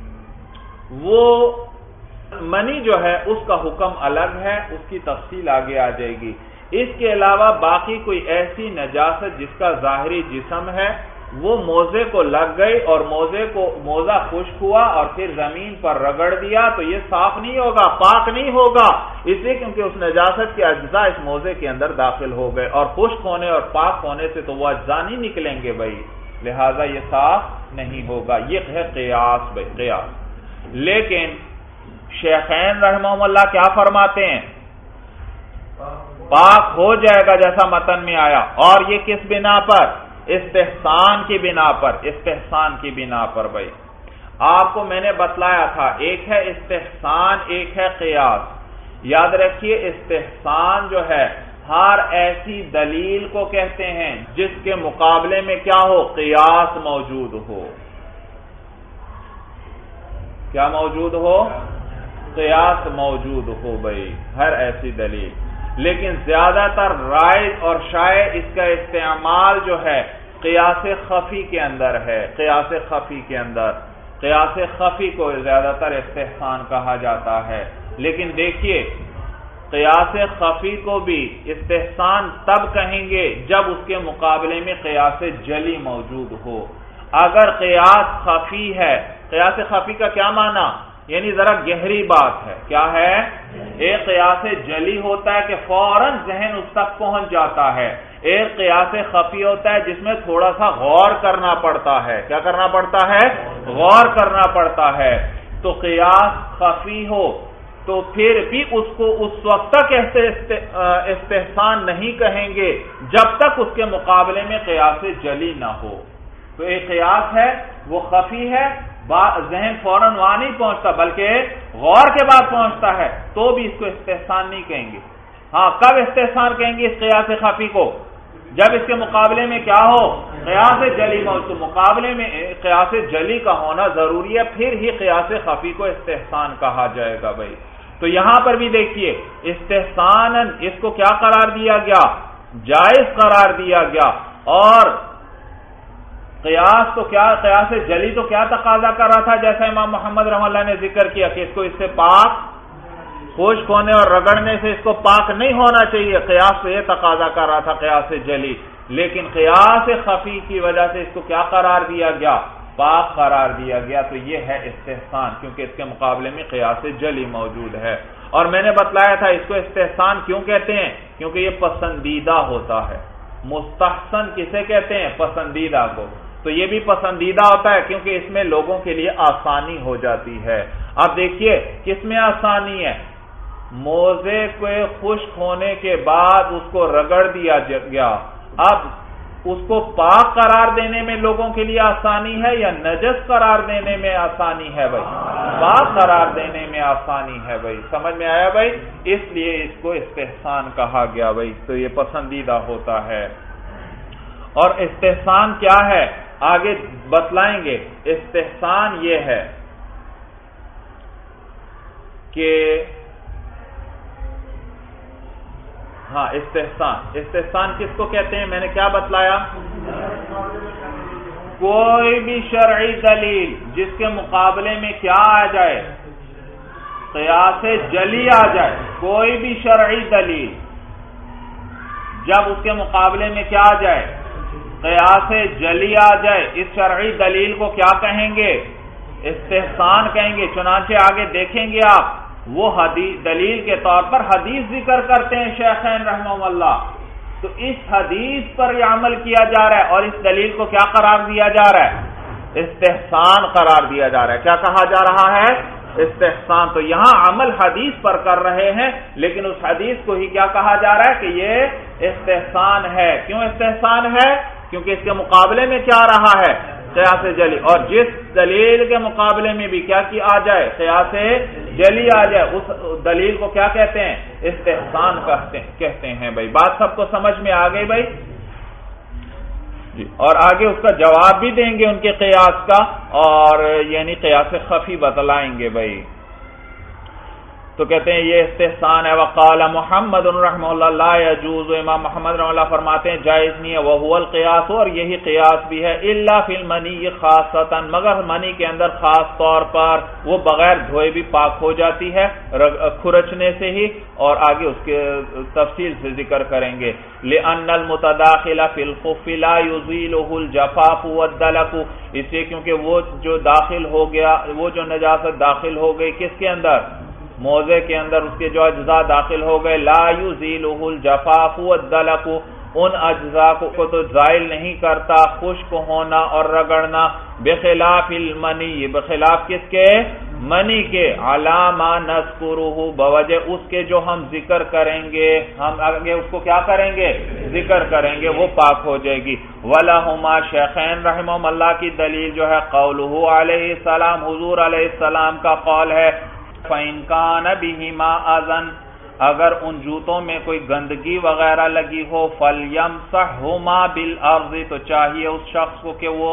وہ منی جو ہے اس کا حکم الگ ہے، اس کی تفصیل آگے آ جائے گی. اس کے علاوہ باقی کوئی ایسی نجاست جس کا ظاہری جسم ہے وہ موزے کو لگ گئی اور موزے کو موزہ خشک ہوا اور پھر زمین پر رگڑ دیا تو یہ صاف نہیں ہوگا، پاک نہیں ہوگا، اس لیے کیونکہ اس نجاست کے اجزاء اس موزے کے اندر داخل ہو گئے اور خشک ہونے اور پاک ہونے سے تو وہ اجزاء نہیں نکلیں گے بھائی، لہذا یہ صاف نہیں ہوگا. یہ ہے قیاس بھائی، قیاس. لیکن شیخین رحمہ اللہ کیا فرماتے ہیں؟ پاک ہو جائے گا جیسا متن میں آیا. اور یہ کس بنا پر؟ استحسان کی بنا پر. استحسان کی بنا پر. بھائی آپ کو میں نے بتلایا تھا ایک ہے استحسان ایک ہے قیاس. یاد رکھیے استحسان جو ہے ہر ایسی دلیل کو کہتے ہیں جس کے مقابلے میں کیا ہو؟ قیاس موجود ہو. کیا موجود ہو؟ قیاس موجود ہو بھائی، ہر ایسی دلیل. لیکن زیادہ تر رائج اور شائع اس کا استعمال جو ہے قیاس خفی کے اندر ہے. قیاس خفی کے اندر قیاس خفی کو زیادہ تر استحسان کہا جاتا ہے. لیکن دیکھیے قیاس خفی کو بھی استحسان تب کہیں گے جب اس کے مقابلے میں قیاس جلی موجود ہو. اگر قیاس خفی ہے، قیاس خفی کا کیا معنی؟ یعنی ذرا گہری بات ہے. کیا ہے؟ ایک قیاس جلی ہوتا ہے کہ فوراً ذہن اس تک پہنچ جاتا ہے، ایک قیاس خفی ہوتا ہے جس میں تھوڑا سا غور کرنا پڑتا ہے. کیا کرنا پڑتا ہے؟ غور کرنا پڑتا ہے. تو قیاس خفی ہو تو پھر بھی اس کو اس وقت تک استحسان نہیں کہیں گے جب تک اس کے مقابلے میں قیاس جلی نہ ہو. تو ایک قیاس ہے وہ خفی ہے، ذہن فوراً وہاں نہیں پہنچتا بلکہ غور کے بعد پہنچتا ہے، تو بھی اس کو استحسان نہیں کہیں گے. ہاں کب استحسان کہیں گے اس قیاس خفی کو؟ جب اس کے مقابلے میں کیا ہو؟ قیاس جلی موجود. تو مقابلے میں قیاس جلی کا ہونا ضروری ہے، پھر ہی قیاس خفی کو استحسان کہا جائے گا بھائی. تو یہاں پر بھی دیکھیے استحسان اس کو کیا قرار دیا گیا؟ جائز قرار دیا گیا. اور قیاس تو کیا قیاس جلی تو کیا تقاضا کر رہا تھا؟ جیسا امام محمد رحمہ اللہ نے ذکر کیا کہ اس کو اس سے پاک خشک ہونے اور رگڑنے سے اس کو پاک نہیں ہونا چاہیے. قیاس تو یہ تقاضا کر رہا تھا قیاس جلی، لیکن قیاس خفی کی وجہ سے اس کو کیا قرار دیا گیا؟ پاک قرار دیا گیا. تو یہ ہے استحسان کیونکہ اس کے مقابلے میں قیاس جلی موجود ہے. اور میں نے بتلایا تھا اس کو استحسان کیوں کہتے ہیں؟ کیونکہ یہ پسندیدہ ہوتا ہے. مستحسن کسے کہتے ہیں؟ پسندیدہ کو. تو یہ بھی پسندیدہ ہوتا ہے کیونکہ اس میں لوگوں کے لیے آسانی ہو جاتی ہے. اب دیکھیے کس میں آسانی ہے؟ موزے کے خشک ہونے کے بعد اس کو رگڑ دیا گیا، اب اس کو پاک قرار دینے میں لوگوں کے لیے آسانی ہے یا نجس قرار دینے میں آسانی ہے بھائی؟ پاک قرار دینے میں آسانی ہے بھائی. سمجھ میں آیا بھائی؟ اس لیے اس کو استحسان کہا گیا بھائی. تو یہ پسندیدہ ہوتا ہے. اور استحسان کیا ہے آگے بتلائیں گے. استحسان یہ ہے کہ ہاں استحسان استحسان کس کو کہتے ہیں؟ میں نے کیا بتلایا؟ کوئی بھی شرعی دلیل جس کے مقابلے میں کیا آ جائے؟ قیاس جلی آ جائے. کوئی بھی شرعی دلیل جب اس کے مقابلے میں کیا آ جائے؟ قیاس جلی آ جائے، اس شرعی دلیل کو کیا کہیں گے؟ استحسان کہیں گے. چنانچہ آگے دیکھیں گے آپ وہ حدیث دلیل کے طور پر حدیث ذکر کرتے ہیں شیخین رحمہ اللہ. تو اس حدیث پر یہ عمل کیا جا رہا ہے اور اس دلیل کو کیا قرار دیا جا رہا ہے؟ استحسان قرار دیا جا رہا ہے. کیا کہا جا رہا ہے؟ استحسان. تو یہاں عمل حدیث پر کر رہے ہیں لیکن اس حدیث کو ہی کیا کہا جا رہا ہے کہ یہ استحسان ہے. کیوں استحسان ہے؟ کیونکہ اس کے مقابلے میں کیا رہا ہے؟ قیاس جلی. اور جس دلیل کے مقابلے میں بھی کیا کی آ جائے؟ قیاس جلی آ جائے، اس دلیل کو کیا کہتے ہیں؟ استحسان کہتے ہیں. بھائی بات سب کو سمجھ میں آ گئی بھائی جی. اور آگے اس کا جواب بھی دیں گے ان کے قیاس کا، اور یعنی قیاس خفی بتلائیں گے بھائی. تو کہتے ہیں یہ استحسان ہے. وقال محمد رحمہ اللہ لا يجوز، امام محمد رحمہ اللہ فرماتے ہیں جائز نہیں ہے. وهو القياس، اور یہی قیاس بھی ہے. الا فی المنی خاصتا، مگر منی کے اندر خاص طور پر وہ بغیر دھوئے بھی پاک ہو جاتی ہے کھرچنے سے ہی، اور آگے اس کے تفصیل سے ذکر کریں گے. لأن المتداخل فی الخف لا يزيله الجفاف والدلق، اس لیے کیونکہ وہ جو داخل ہو گیا، وہ جو نجاست داخل ہو گئی کس کے اندر؟ موزے کے اندر، اس کے جو اجزاء داخل ہو گئے. لا يزيله الجفاف والدلق، ان اجزاء کو تو زائل نہیں کرتا خشک ہونا اور رگڑنا. بخلاف المنی، بخلاف کس کے؟ منی کے. علامہ نذکرہ، بوجہ اس کے جو ہم ذکر کریں گے، ہم آگے اس کو کیا کریں گے؟ ذکر کریں گے، وہ پاک ہو جائے گی. ولہما، شیخین رحمہم اللہ کی دلیل جو ہے قولہ علیہ السلام، حضور علیہ السلام کا قول ہے. فَإِن كَانَ بِهِمَا أَذًى، اگر ان جوتوں میں کوئی گندگی وغیرہ لگی ہو، فَلْيَمْسَحْهُمَا بِالْأَرْضِ، تو چاہیے اس شخص کو کہ وہ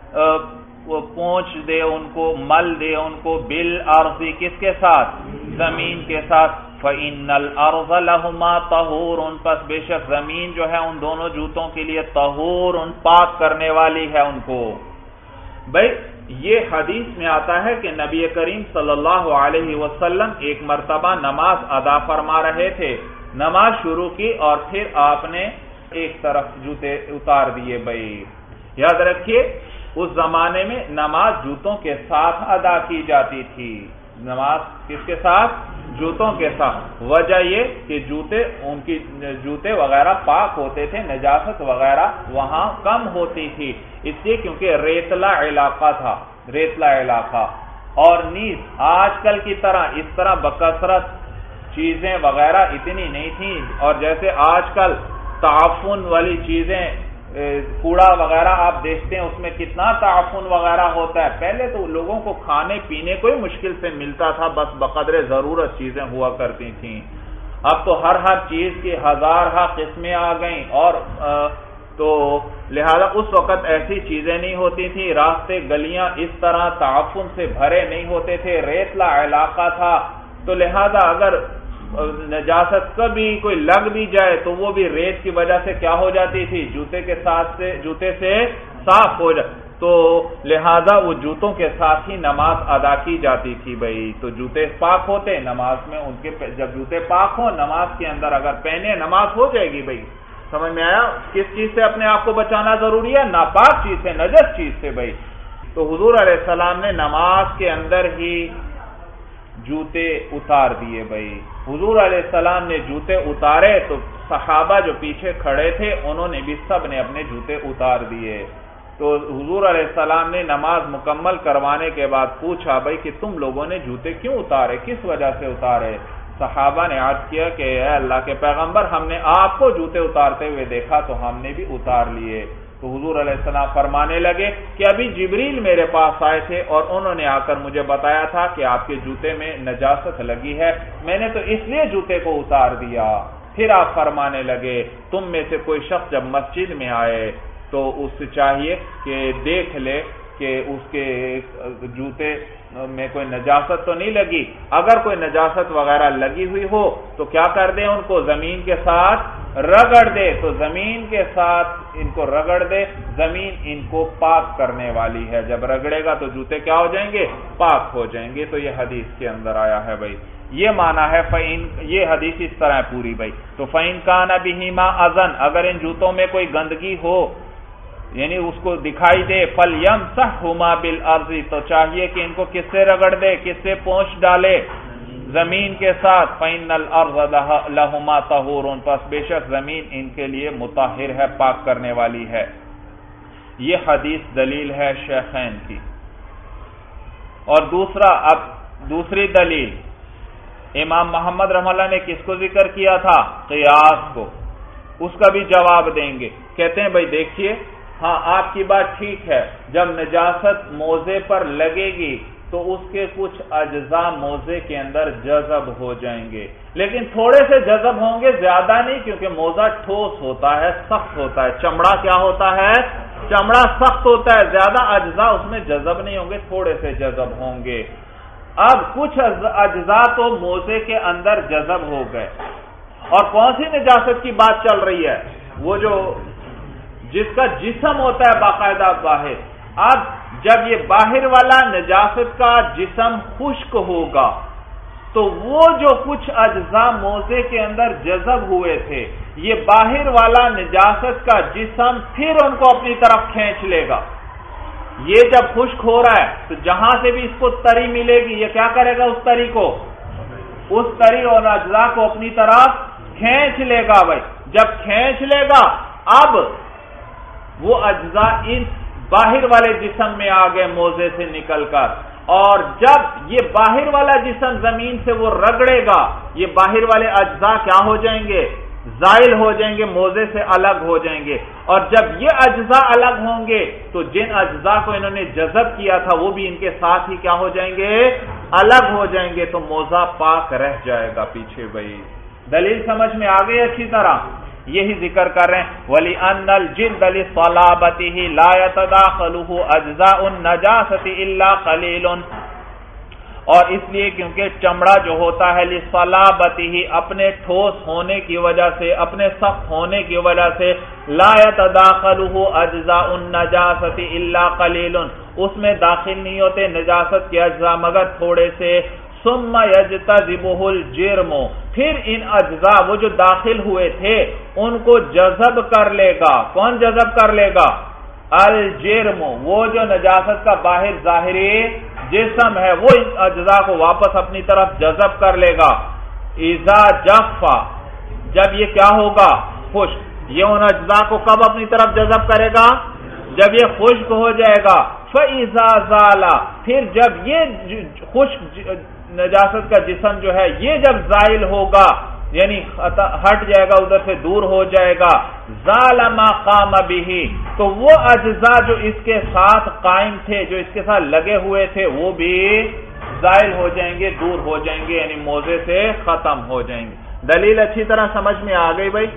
وہ پونچھ دے ان کو، مل دے ان کو، بالارض، کس کے ساتھ؟ زمین کے ساتھ. فَإِنَّ الْأَرْضَ لَهُمَا طَهُورٌ، پس بے شک زمین جو ہے ان دونوں جوتوں کے لیے طہور، پاک کرنے والی ہے ان کو. بھائی یہ حدیث میں آتا ہے کہ نبی کریم صلی اللہ علیہ وسلم ایک مرتبہ نماز ادا فرما رہے تھے. نماز شروع کی اور پھر آپ نے ایک طرف جوتے اتار دیے. بھائی یاد رکھیے اس زمانے میں نماز جوتوں کے ساتھ ادا کی جاتی تھی. نماز کس کے ساتھ؟ جوتوں کے ساتھ. وجہ یہ کہ جوتے ان کی جوتے وغیرہ پاک ہوتے تھے، نجاست وغیرہ وہاں کم ہوتی تھی، اس لیے کیونکہ ریتلا علاقہ تھا، ریتلا علاقہ. اور نیز آج کل کی طرح اس طرح بکثرت چیزیں وغیرہ اتنی نہیں تھیں، اور جیسے آج کل تعفن والی چیزیں، کوڑا وغیرہ آپ دیکھتے ہیں اس میں کتنا تعفن وغیرہ ہوتا ہے. پہلے تو لوگوں کو کھانے پینے کو ہی مشکل سے ملتا تھا، بس بقدر ضرورت چیزیں ہوا کرتی تھیں. اب تو ہر ہر چیز کی ہزارہ قسمیں آ گئیں، اور تو لہذا اس وقت ایسی چیزیں نہیں ہوتی تھی. راستے گلیاں اس طرح تعفن سے بھرے نہیں ہوتے تھے، ریتلا علاقہ تھا. تو لہذا اگر نجاست کبھی کوئی لگ بھی جائے تو وہ بھی ریت کی وجہ سے کیا ہو جاتی تھی؟ جوتے کے ساتھ سے جوتے سے صاف ہو جاتی. تو لہذا وہ جوتوں کے ساتھ ہی نماز ادا کی جاتی تھی. بھائی تو جوتے پاک ہوتے، نماز میں ان کے جب جوتے پاک ہوں نماز کے اندر اگر پہنے نماز ہو جائے گی. بھائی سمجھ میں آیا؟ کس چیز سے اپنے آپ کو بچانا ضروری ہے؟ ناپاک چیز سے، نجس چیز سے. بھائی تو حضور علیہ السلام نے نماز کے اندر ہی جوتے اتار دیے. بھائی حضور علیہ السلام نے جوتے اتارے تو صحابہ جو پیچھے کھڑے تھے انہوں نے بھی سب نے اپنے جوتے اتار دیے. تو حضور علیہ السلام نے نماز مکمل کروانے کے بعد پوچھا بھائی کہ تم لوگوں نے جوتے کیوں اتارے، کس وجہ سے اتارے؟ صحابہ نے عرض کیا کہ اے اللہ کے پیغمبر، ہم نے آپ کو جوتے اتارتے ہوئے دیکھا تو ہم نے بھی اتار لیے. تو حضور علیہ السلام فرمانے لگے کہ ابھی جبریل میرے پاس آئے تھے اور انہوں نے آ کر مجھے بتایا تھا کہ آپ کے جوتے میں نجاست لگی ہے، میں نے تو اس لیے جوتے کو اتار دیا. پھر آپ فرمانے لگے تم میں سے کوئی شخص جب مسجد میں آئے تو اس سے چاہیے کہ دیکھ لے کہ اس کے جوتے میں کوئی نجاست تو نہیں لگی. اگر کوئی نجاست وغیرہ لگی ہوئی ہو تو کیا کر دے, ان کو زمین کے ساتھ رگڑ دے. تو زمین کے ساتھ ان کو رگڑ دے, زمین ان کو پاک کرنے والی ہے. جب رگڑے گا تو جوتے کیا ہو جائیں گے, پاک ہو جائیں گے. تو یہ حدیث کے اندر آیا ہے بھائی, یہ مانا ہے فَإِن, یہ حدیث اس طرح ہے پوری بھائی. تو فَإِن كَانَ بِهِمَا أَذًا, اگر ان جوتوں میں کوئی گندگی ہو یعنی اس کو دکھائی دے, فَلْيَمْسَحْهُمَا بِالْأَرْضِ, تو چاہیے کہ ان کو کس سے رگڑ دے, کس سے پونچھ ڈالے, زمین کے ساتھ. فَإِنَّ الْأَرْضَ لَهُمَا طَهُورٌ, پس بے شک زمین ان کے لیے مطہر ہے, پاک کرنے والی ہے. یہ حدیث دلیل ہے شیخین کی. اور دوسرا, اب دوسری دلیل امام محمد رحمہ اللہ نے کس کو ذکر کیا تھا, قیاس کو. اس کا بھی جواب دیں گے. کہتے ہیں بھائی دیکھیے, ہاں آپ کی بات ٹھیک ہے, جب نجاست موزے پر لگے گی تو اس کے کچھ اجزاء موزے کے اندر جذب ہو جائیں گے, لیکن تھوڑے سے جذب ہوں گے, زیادہ نہیں, کیونکہ موزہ ٹھوس ہوتا ہے, سخت ہوتا ہے. چمڑا کیا ہوتا ہے, چمڑا سخت ہوتا ہے, زیادہ اجزاء اس میں جذب نہیں ہوں گے, تھوڑے سے جذب ہوں گے. اب کچھ اجزاء تو موزے کے اندر جذب ہو گئے. اور کون سی نجاست کی بات چل رہی ہے, وہ جو جس کا جسم ہوتا ہے باقاعدہ باہر. اب جب یہ باہر والا نجاست کا جسم خشک ہوگا تو وہ جو کچھ اجزاء موزے کے اندر جذب ہوئے تھے, یہ باہر والا نجاست کا جسم پھر ان کو اپنی طرف کھینچ لے گا. یہ جب خشک ہو رہا ہے تو جہاں سے بھی اس کو تری ملے گی, یہ کیا کرے گا, اس تری کو, اس تری اور اجزاء کو اپنی طرف کھینچ لے گا. بھائی جب کھینچ لے گا, اب وہ اجزاء ان باہر والے جسم میں آ گئے موزے سے نکل کر, اور جب یہ باہر والا جسم زمین سے وہ رگڑے گا, یہ باہر والے اجزاء کیا ہو جائیں گے, زائل ہو جائیں گے, موزے سے الگ ہو جائیں گے. اور جب یہ اجزاء الگ ہوں گے تو جن اجزاء کو انہوں نے جذب کیا تھا وہ بھی ان کے ساتھ ہی کیا ہو جائیں گے, الگ ہو جائیں گے. تو موزہ پاک رہ جائے گا پیچھے. بھائی دلیل سمجھ میں آ گئی اچھی طرح, یہی ذکر کر رہے ہیں. وَلِأَنَّ الْجِلْدَ لِصَلَابَتِهِ لَا يَتَدَاخَلُهُ أَجْزَاءُ النَّجَاسَةِ إِلَّا قَلِيلٌ, اور اس لیے کیونکہ چمڑا جو ہوتا ہے لِصَلَابَتِهِ, اپنے ٹھوس ہونے کی وجہ سے, اپنے سخت ہونے کی وجہ سے, لَا يَتَدَاخَلُهُ أَجْزَاءُ النَّجَاسَةِ إِلَّا قَلِيلٌ, اس میں داخل نہیں ہوتے نجاست کے اجزاء مگر تھوڑے سے. ثم یجتذبہ الجرم, پھر ان اجزاء وہ جو داخل ہوئے تھے ان کو جذب کر لے گا. کون جذب کر لے گا, الجرم, وہ جو نجاست کا باہر ظاہری جسم ہے وہ ان اجزاء کو واپس اپنی طرف جذب کر لے گا. اذا جفا, جب یہ کیا ہوگا, خشک. یہ ان اجزاء کو کب اپنی طرف جذب کرے گا, جب یہ خشک ہو جائے گا. فَإِذَا زَالَ, پھر جب یہ خشک نجاست کا جسم جو ہے یہ جب زائل ہوگا, یعنی ہٹ جائے گا, ادھر سے دور ہو جائے گا. زَالَ مَا قَامَ بِهِ, تو وہ اجزاء جو اس کے ساتھ قائم تھے, جو اس کے ساتھ لگے ہوئے تھے, وہ بھی زائل ہو جائیں گے, دور ہو جائیں گے, یعنی موزے سے ختم ہو جائیں گے. دلیل اچھی طرح سمجھ میں آ گئی بھائی.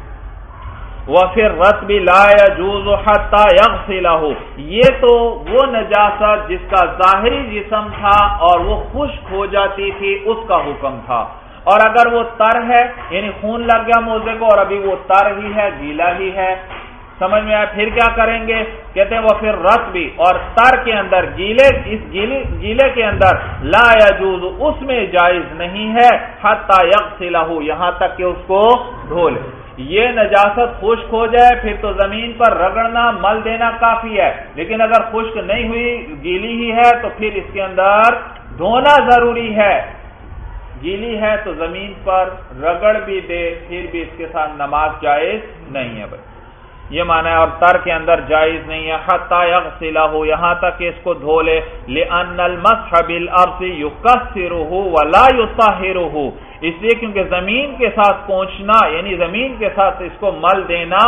وَفِي الرَّطْبِ لَا يَجُوزُ حَتَّى يَغْسِلَهُ, یہ تو وہ نجاست جس کا ظاہری جسم تھا اور وہ خشک ہو جاتی تھی اس کا حکم تھا. اور اگر وہ تر ہے, یعنی خون لگ گیا موزے کو اور ابھی وہ تر ہی ہے, گیلا ہی ہے, سمجھ میں آیا, پھر کیا کریں گے, کہتے ہیں وَفِي الرَّطْبِ, اور تر کے اندر, گیلے, اس گیلے, گیلے کے اندر, لا يجوز, اس میں جائز نہیں ہے, حَتَّى يَغْسِلَهُ, یہاں تک کہ اس کو دھو لے. یہ نجاست خشک ہو جائے پھر تو زمین پر رگڑنا, مل دینا کافی ہے, لیکن اگر خشک نہیں ہوئی, گیلی ہی ہے, تو پھر اس کے اندر دھونا ضروری ہے. گیلی ہے تو زمین پر رگڑ بھی دے, پھر بھی اس کے ساتھ نماز جائز نہیں ہے. بھائی یہ معنی ہے, اور تر کے اندر جائز نہیں ہے. حتی یغسلہ, یہاں تک کہ اس کو دھو لے. لأن المسح بالارض یکسرہ ولا یطہرہ, اس لیے کیونکہ زمین کے ساتھ پہنچنا, یعنی زمین کے ساتھ اس کو مل دینا,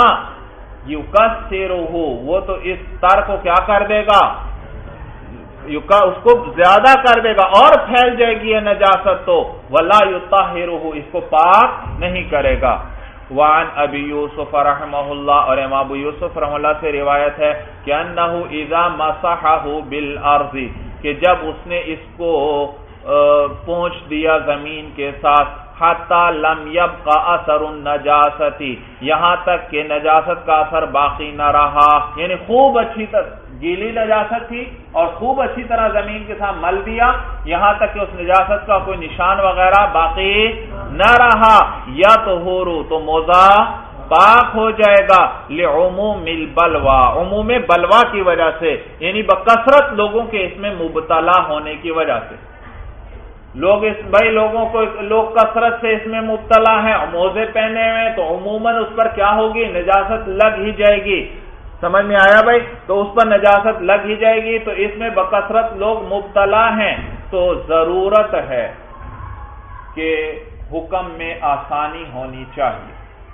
یکسرہ, وہ تو اس تر کو کیا کر دے گا, اس کو زیادہ کر دے گا اور پھیل جائے گی یہ نجاست, تو ولا یطہرہ, اس کو پاک نہیں کرے گا. وعن ابی یوسف رحمہ اللہ، اور امام ابو یوسف رحمہ اللہ سے روایت ہے کہ انہ اذا مسحہ بالارض، کہ جب اس نے اس کو پہنچ دیا زمین کے ساتھ، حتی لم یبقى اثر النجاست، یہاں تک کہ نجاست کا اثر باقی نہ رہا، یعنی خوب اچھی طرح گیلی نجاست تھی اور خوب اچھی طرح زمین کے ساتھ مل دیا، یہاں تک کہ اس نجاست کا کوئی نشان وغیرہ باقی نہ رہا، یا طہور، تو موزہ پاک ہو جائے گا، لعموم البلوا، عموم بلوا کی وجہ سے، یعنی بکثرت لوگوں کے اس میں مبتلا ہونے کی وجہ سے، لوگ اس بھائی لوگوں کو لوگ کثرت سے اس میں مبتلا ہیں، موزے پہنے ہوئے تو عموماً اس پر کیا ہوگی، نجاست لگ ہی جائے گی، سمجھ میں آیا بھائی، تو اس پر نجاست لگ ہی جائے گی، تو اس میں بکثرت لوگ مبتلا ہیں، تو ضرورت ہے کہ حکم میں آسانی ہونی چاہیے،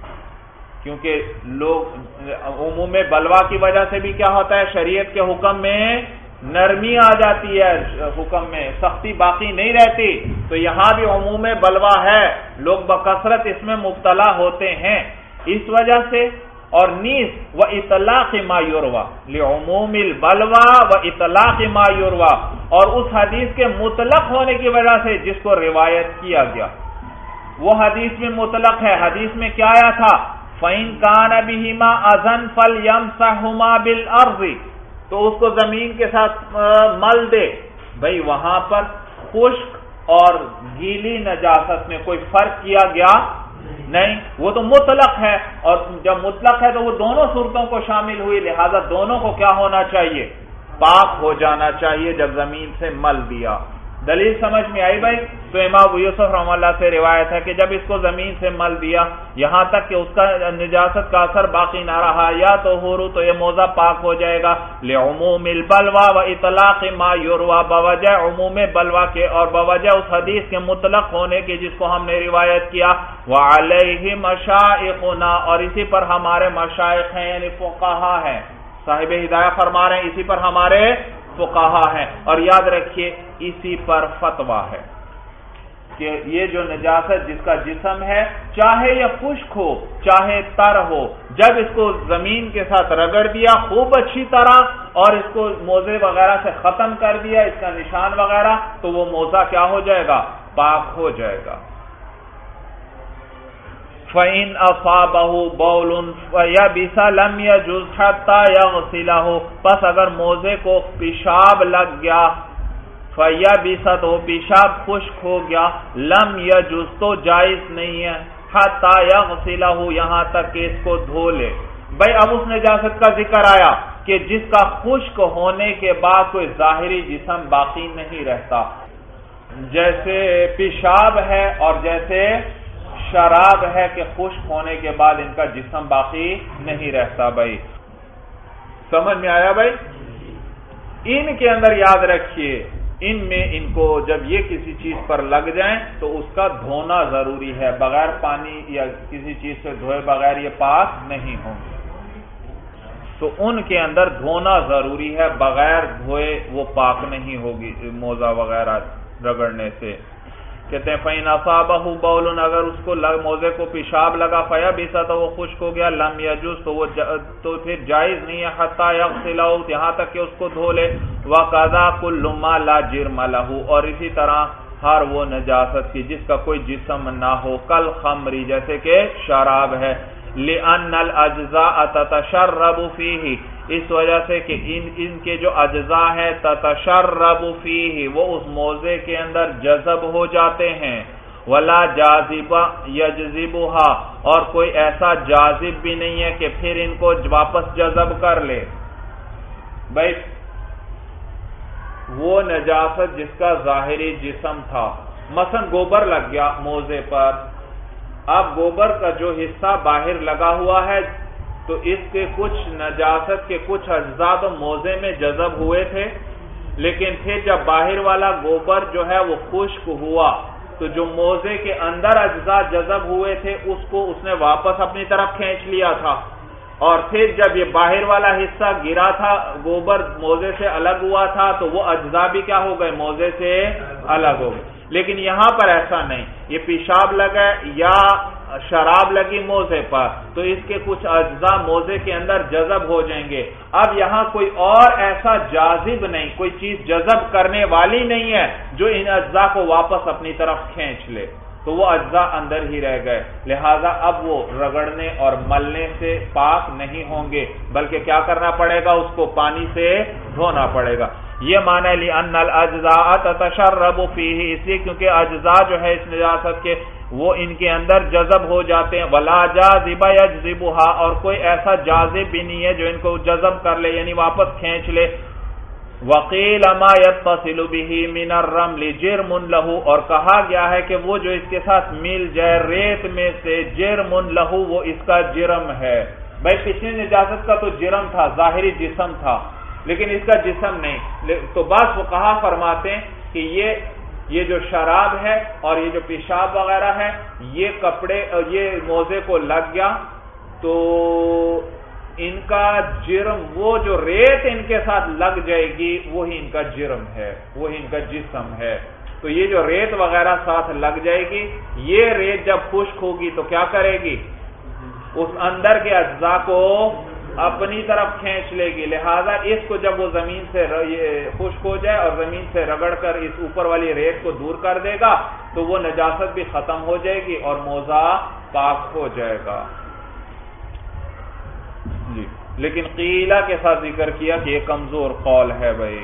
کیونکہ لوگ عموم بلوا کی وجہ سے بھی کیا ہوتا ہے، شریعت کے حکم میں نرمی آ جاتی ہے، حکم میں سختی باقی نہیں رہتی، تو یہاں بھی عموم بلوا ہے، لوگ بکثرت اس میں مبتلا ہوتے ہیں، اس وجہ سے، اور نیز و اطلاق ما یروا لعموم البلوا و اطلاق ما یروا، اور اس حدیث کے مطلق ہونے کی وجہ سے جس کو روایت کیا گیا، وہ حدیث میں مطلق ہے، حدیث میں کیا آیا تھا، فَإِن كَانَ بِهِمَا أَذًى فَلْيَمْسَحْهُمَا بِالْأَرْضِ، تو اس کو زمین کے ساتھ مل دے، بھئی وہاں پر خشک اور گیلی نجاست میں کوئی فرق کیا گیا نہیں، وہ تو مطلق ہے، اور جب مطلق ہے تو وہ دونوں صورتوں کو شامل ہوئی، لہذا دونوں کو کیا ہونا چاہیے، پاک ہو جانا چاہیے جب زمین سے مل دیا۔ دلیل سمجھ میں آئی بھائی؟ تو امام ابو یوسف رحمہ اللہ سے روایت ہے کہ جب اس کو زمین سے مل دیا یہاں تک کہ اس کا نجاست کا اثر باقی نہ رہا، یا طہور، تو یہ موزہ پاک ہو جائے گا، لعموم البلوا و اطلاق ما یروا، بوجہ عموم بلوا کے اور بوجہ اس حدیث کے مطلق ہونے کے جس کو ہم نے روایت کیا، وعلیہ مشائخنا، اور اسی پر ہمارے مشائخ ہیں، یعنی فقہا ہیں، صاحب ہدایہ فرما رہے ہیں اسی پر ہمارے فقہا ہیں، اور یاد رکھیے اسی پر فتویٰ ہے کہ یہ جو نجاست جس کا جسم ہے، چاہے یہ خشک ہو چاہے تر ہو، جب اس کو زمین کے ساتھ رگڑ دیا خوب اچھی طرح اور اس کو موزے وغیرہ سے ختم کر دیا، اس کا نشان وغیرہ، تو وہ موزہ کیا ہو جائے گا، پاک ہو جائے گا۔ فَإِنْ أَصَابَهُ بَوْلٌ فَيَبِسَ لَمْ يَجُزْ حَتَّى يَغْسِلَهُ، پس اگر موزے کو پیشاب لگ گیا، فَيَبِسَ تو پیشاب خشک ہو گیا، لَمْ يَجُزْ تو جائز نہیں ہے، حَتَّى يَغْسِلَهُ یہاں تک کہ اس کو دھو لے۔ بھئی اب اس نجاست کا ذکر آیا کہ جس کا خشک ہونے کے بعد کوئی ظاہری جسم باقی نہیں رہتا، جیسے پیشاب ہے اور جیسے شراب ہے کہ خشک ہونے کے بعد ان کا جسم باقی نہیں رہتا۔ بھائی سمجھ میں آیا بھائی؟ ان کے اندر یاد رکھیے، ان میں ان کو جب یہ کسی چیز پر لگ جائیں تو اس کا دھونا ضروری ہے، بغیر پانی یا کسی چیز سے دھوئے بغیر یہ پاک نہیں ہوں گے، تو ان کے اندر دھونا ضروری ہے، بغیر دھوئے وہ پاک نہیں ہوگی موزہ وغیرہ رگڑنے سے۔ کہتے ہیں فَإِنْ أَصَابَهُ بَوْلٌ، اگر اس کو موزے کو پیشاب لگا، فَيَبِسَ تو وہ خشک ہو گیا، لَمْ يَجُزْ تو وہ تو پھر جائز نہیں ہے، حَتَّى يَغْسِلَهُ یہاں تک کہ اس کو دھو لے، وَقَذَا كُلُّ مَا لَا جِرْمَ لَهُ اور اسی طرح ہر وہ نجاست کی جس کا کوئی جسم نہ ہو، کل خمری جیسے کہ شراب ہے، لِأَنَّ الْأَجْزَاءَ تَتَشَرَّبُ فِيهِ اس وجہ سے کہ ان ان کے جو اجزاء ہیں تتشرب فیہ وہ اس موزے کے اندر جذب ہو جاتے ہیں، ولا جاذب یجذبها اور کوئی ایسا جاذب بھی نہیں ہے کہ پھر ان کو واپس جذب کر لے۔ بھائی وہ نجاست جس کا ظاہری جسم تھا، مثلا گوبر لگ گیا موزے پر، اب گوبر کا جو حصہ باہر لگا ہوا ہے تو اس کے کچھ نجاست کے کچھ اجزاء تو موزے میں جذب ہوئے تھے، لیکن پھر جب باہر والا گوبر جو ہے وہ خشک ہوا تو جو موزے کے اندر اجزاء جذب ہوئے تھے اس کو اس نے واپس اپنی طرف کھینچ لیا تھا، اور پھر جب یہ باہر والا حصہ گرا تھا گوبر موزے سے الگ ہوا تھا تو وہ اجزاء بھی کیا ہو گئے، موزے سے الگ ہو گئے۔ لیکن یہاں پر ایسا نہیں، یہ پیشاب لگا یا شراب لگی موزے پر تو اس کے کچھ اجزاء موزے کے اندر جذب ہو جائیں گے. اب یہاں کوئی اور ایسا جاذب نہیں، کوئی چیز جذب کرنے والی نہیں ہے جو ان اجزاء کو واپس اپنی طرف کھینچ لے، تو وہ اجزاء اندر ہی رہ گئے، لہذا اب وہ رگڑنے اور ملنے سے پاک نہیں ہوں گے، بلکہ کیا کرنا پڑے گا، اس کو پانی سے دھونا پڑے گا. یہ معنی لأن الاجزاء تتشرب فيه، اس لیے کیونکہ اجزاء جو ہے اس نجاست کے وہ ان کے اندر جذب ہو جاتے ہیں. ولا جاذب يجذبها، اور کوئی ایسا جاذب بھی نہیں ہے جو ان کو جذب کر لے یعنی واپس کھینچ لے. وقیل ما يتصل به من الرمل جرم له، اور کہا گیا ہے کہ وہ جو اس کے ساتھ مل جائے ریت میں سے جرم له، وہ اس کا جرم ہے. بھائی پچھلی نجاست کا تو جرم تھا، ظاہری جسم تھا، لیکن اس کا جسم نہیں. تو بعض فقہا فرماتے ہیں کہ یہ یہ جو شراب ہے اور یہ جو پیشاب وغیرہ ہے یہ کپڑے یہ موزے کو لگ گیا تو ان کا جرم، وہ جو ریت ان کے ساتھ لگ جائے گی وہی ان کا جرم ہے، وہی ان کا جسم ہے. تو یہ جو ریت وغیرہ ساتھ لگ جائے گی، یہ ریت جب خشک ہوگی تو کیا کرے گی، اس اندر کے اجزاء کو اپنی طرف کھینچ لے گی. لہذا اس کو جب وہ زمین سے خشک ہو جائے اور زمین سے رگڑ کر اس اوپر والی ریت کو دور کر دے گا تو وہ نجاست بھی ختم ہو جائے گی اور موزہ پاک ہو جائے گا. جی لیکن قیلہ کے ساتھ ذکر کیا کہ یہ کمزور قول ہے. بھائی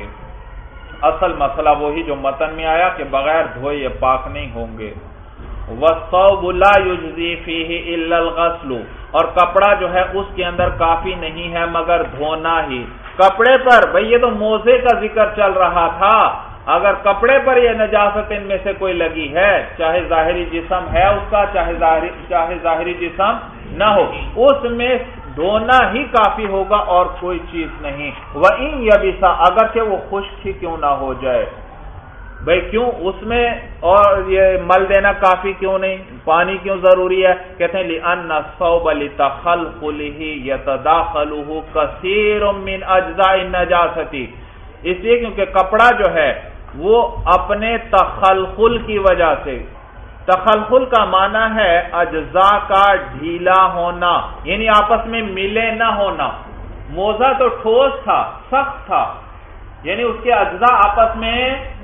اصل مسئلہ وہی جو متن میں آیا کہ بغیر دھوئے یہ پاک نہیں ہوں گے. وَالثَّوْبُ لَا يُجْزِي فِيهِ إِلَّا الْغَسْلُ، اور کپڑا جو ہے اس کے اندر کافی نہیں ہے مگر دھونا ہی. کپڑے پر بھئی یہ تو موزے کا ذکر چل رہا تھا، اگر کپڑے پر یہ نجاست ان میں سے کوئی لگی ہے، چاہے ظاہری جسم ہے اس کا چاہے ظاہری چاہے ظاہری جسم نہ ہو، اس میں دھونا ہی کافی ہوگا اور کوئی چیز نہیں. وَإِن يَبِسَ، اگرچہ وہ خشک ہی کیوں نہ ہو جائے. بھئی کیوں اس میں اور یہ مل دینا کافی کیوں نہیں، پانی کیوں ضروری ہے؟ کہتے ہیں لِأَنَّ الثَّوْبَ لِتَخَلْخُلِهِ يَتَدَاخَلُهُ كَثِيرٌ مِّنْ أَجْزَاءِ النَّجَاسَةِ، اس لیے کیونکہ کپڑا جو ہے وہ اپنے تخلخل کی وجہ سے، تخلخل کا معنی ہے اجزاء کا ڈھیلا ہونا یعنی آپس میں ملے نہ ہونا. موزہ تو ٹھوس تھا، سخت تھا، یعنی اس کے اجزاء آپس میں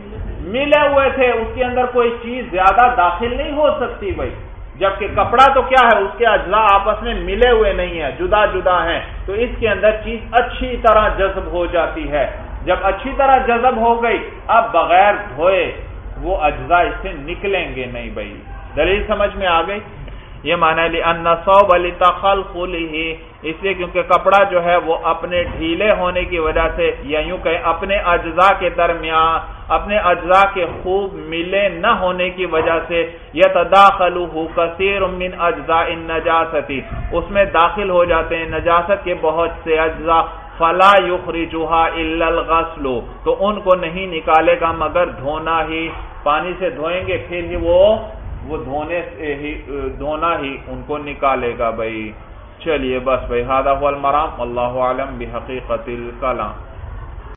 ملے ہوئے تھے، اس کے اندر کوئی چیز زیادہ داخل نہیں ہو سکتی. بھائی جبکہ کپڑا تو کیا ہے، اس کے اجزاء آپس میں ملے ہوئے نہیں ہیں، جدا جدا ہیں، تو اس کے اندر چیز اچھی طرح جذب ہو جاتی ہے. جب اچھی طرح جذب ہو گئی اب بغیر دھوئے وہ اجزاء اس سے نکلیں گے نہیں. بھائی دلیل سمجھ میں آ گئی. یہ معنی لِأَنَّ الثَّوْبَ لِتَخَلْخُلِهِ، اس لیے کیونکہ کپڑا جو ہے وہ اپنے ڈھیلے ہونے کی وجہ سے یا یوں کہ اپنے اجزاء کے درمیان اپنے اجزاء کے خوب ملے نہ ہونے کی وجہ سے يَتَدَاخَلُهُ كَثِيرٌ مِّنْ أَجْزَاءِ النَّجَاسَةِ، اس میں داخل ہو جاتے ہیں نجاست کے بہت سے اجزاء. فَلَا يُخْرِجُهَا إِلَّا الْغَسْلُ، تو ان کو نہیں نکالے گا مگر دھونا ہی. پانی سے دھوئیں گے پھر ہی وہ وہ دھونے سے ہی دھونا ہی ان کو نکالے گا. بھائی چلیے بس بھائی، ھذا هو المرام، واللہ اعلم بحقیقت الکلام.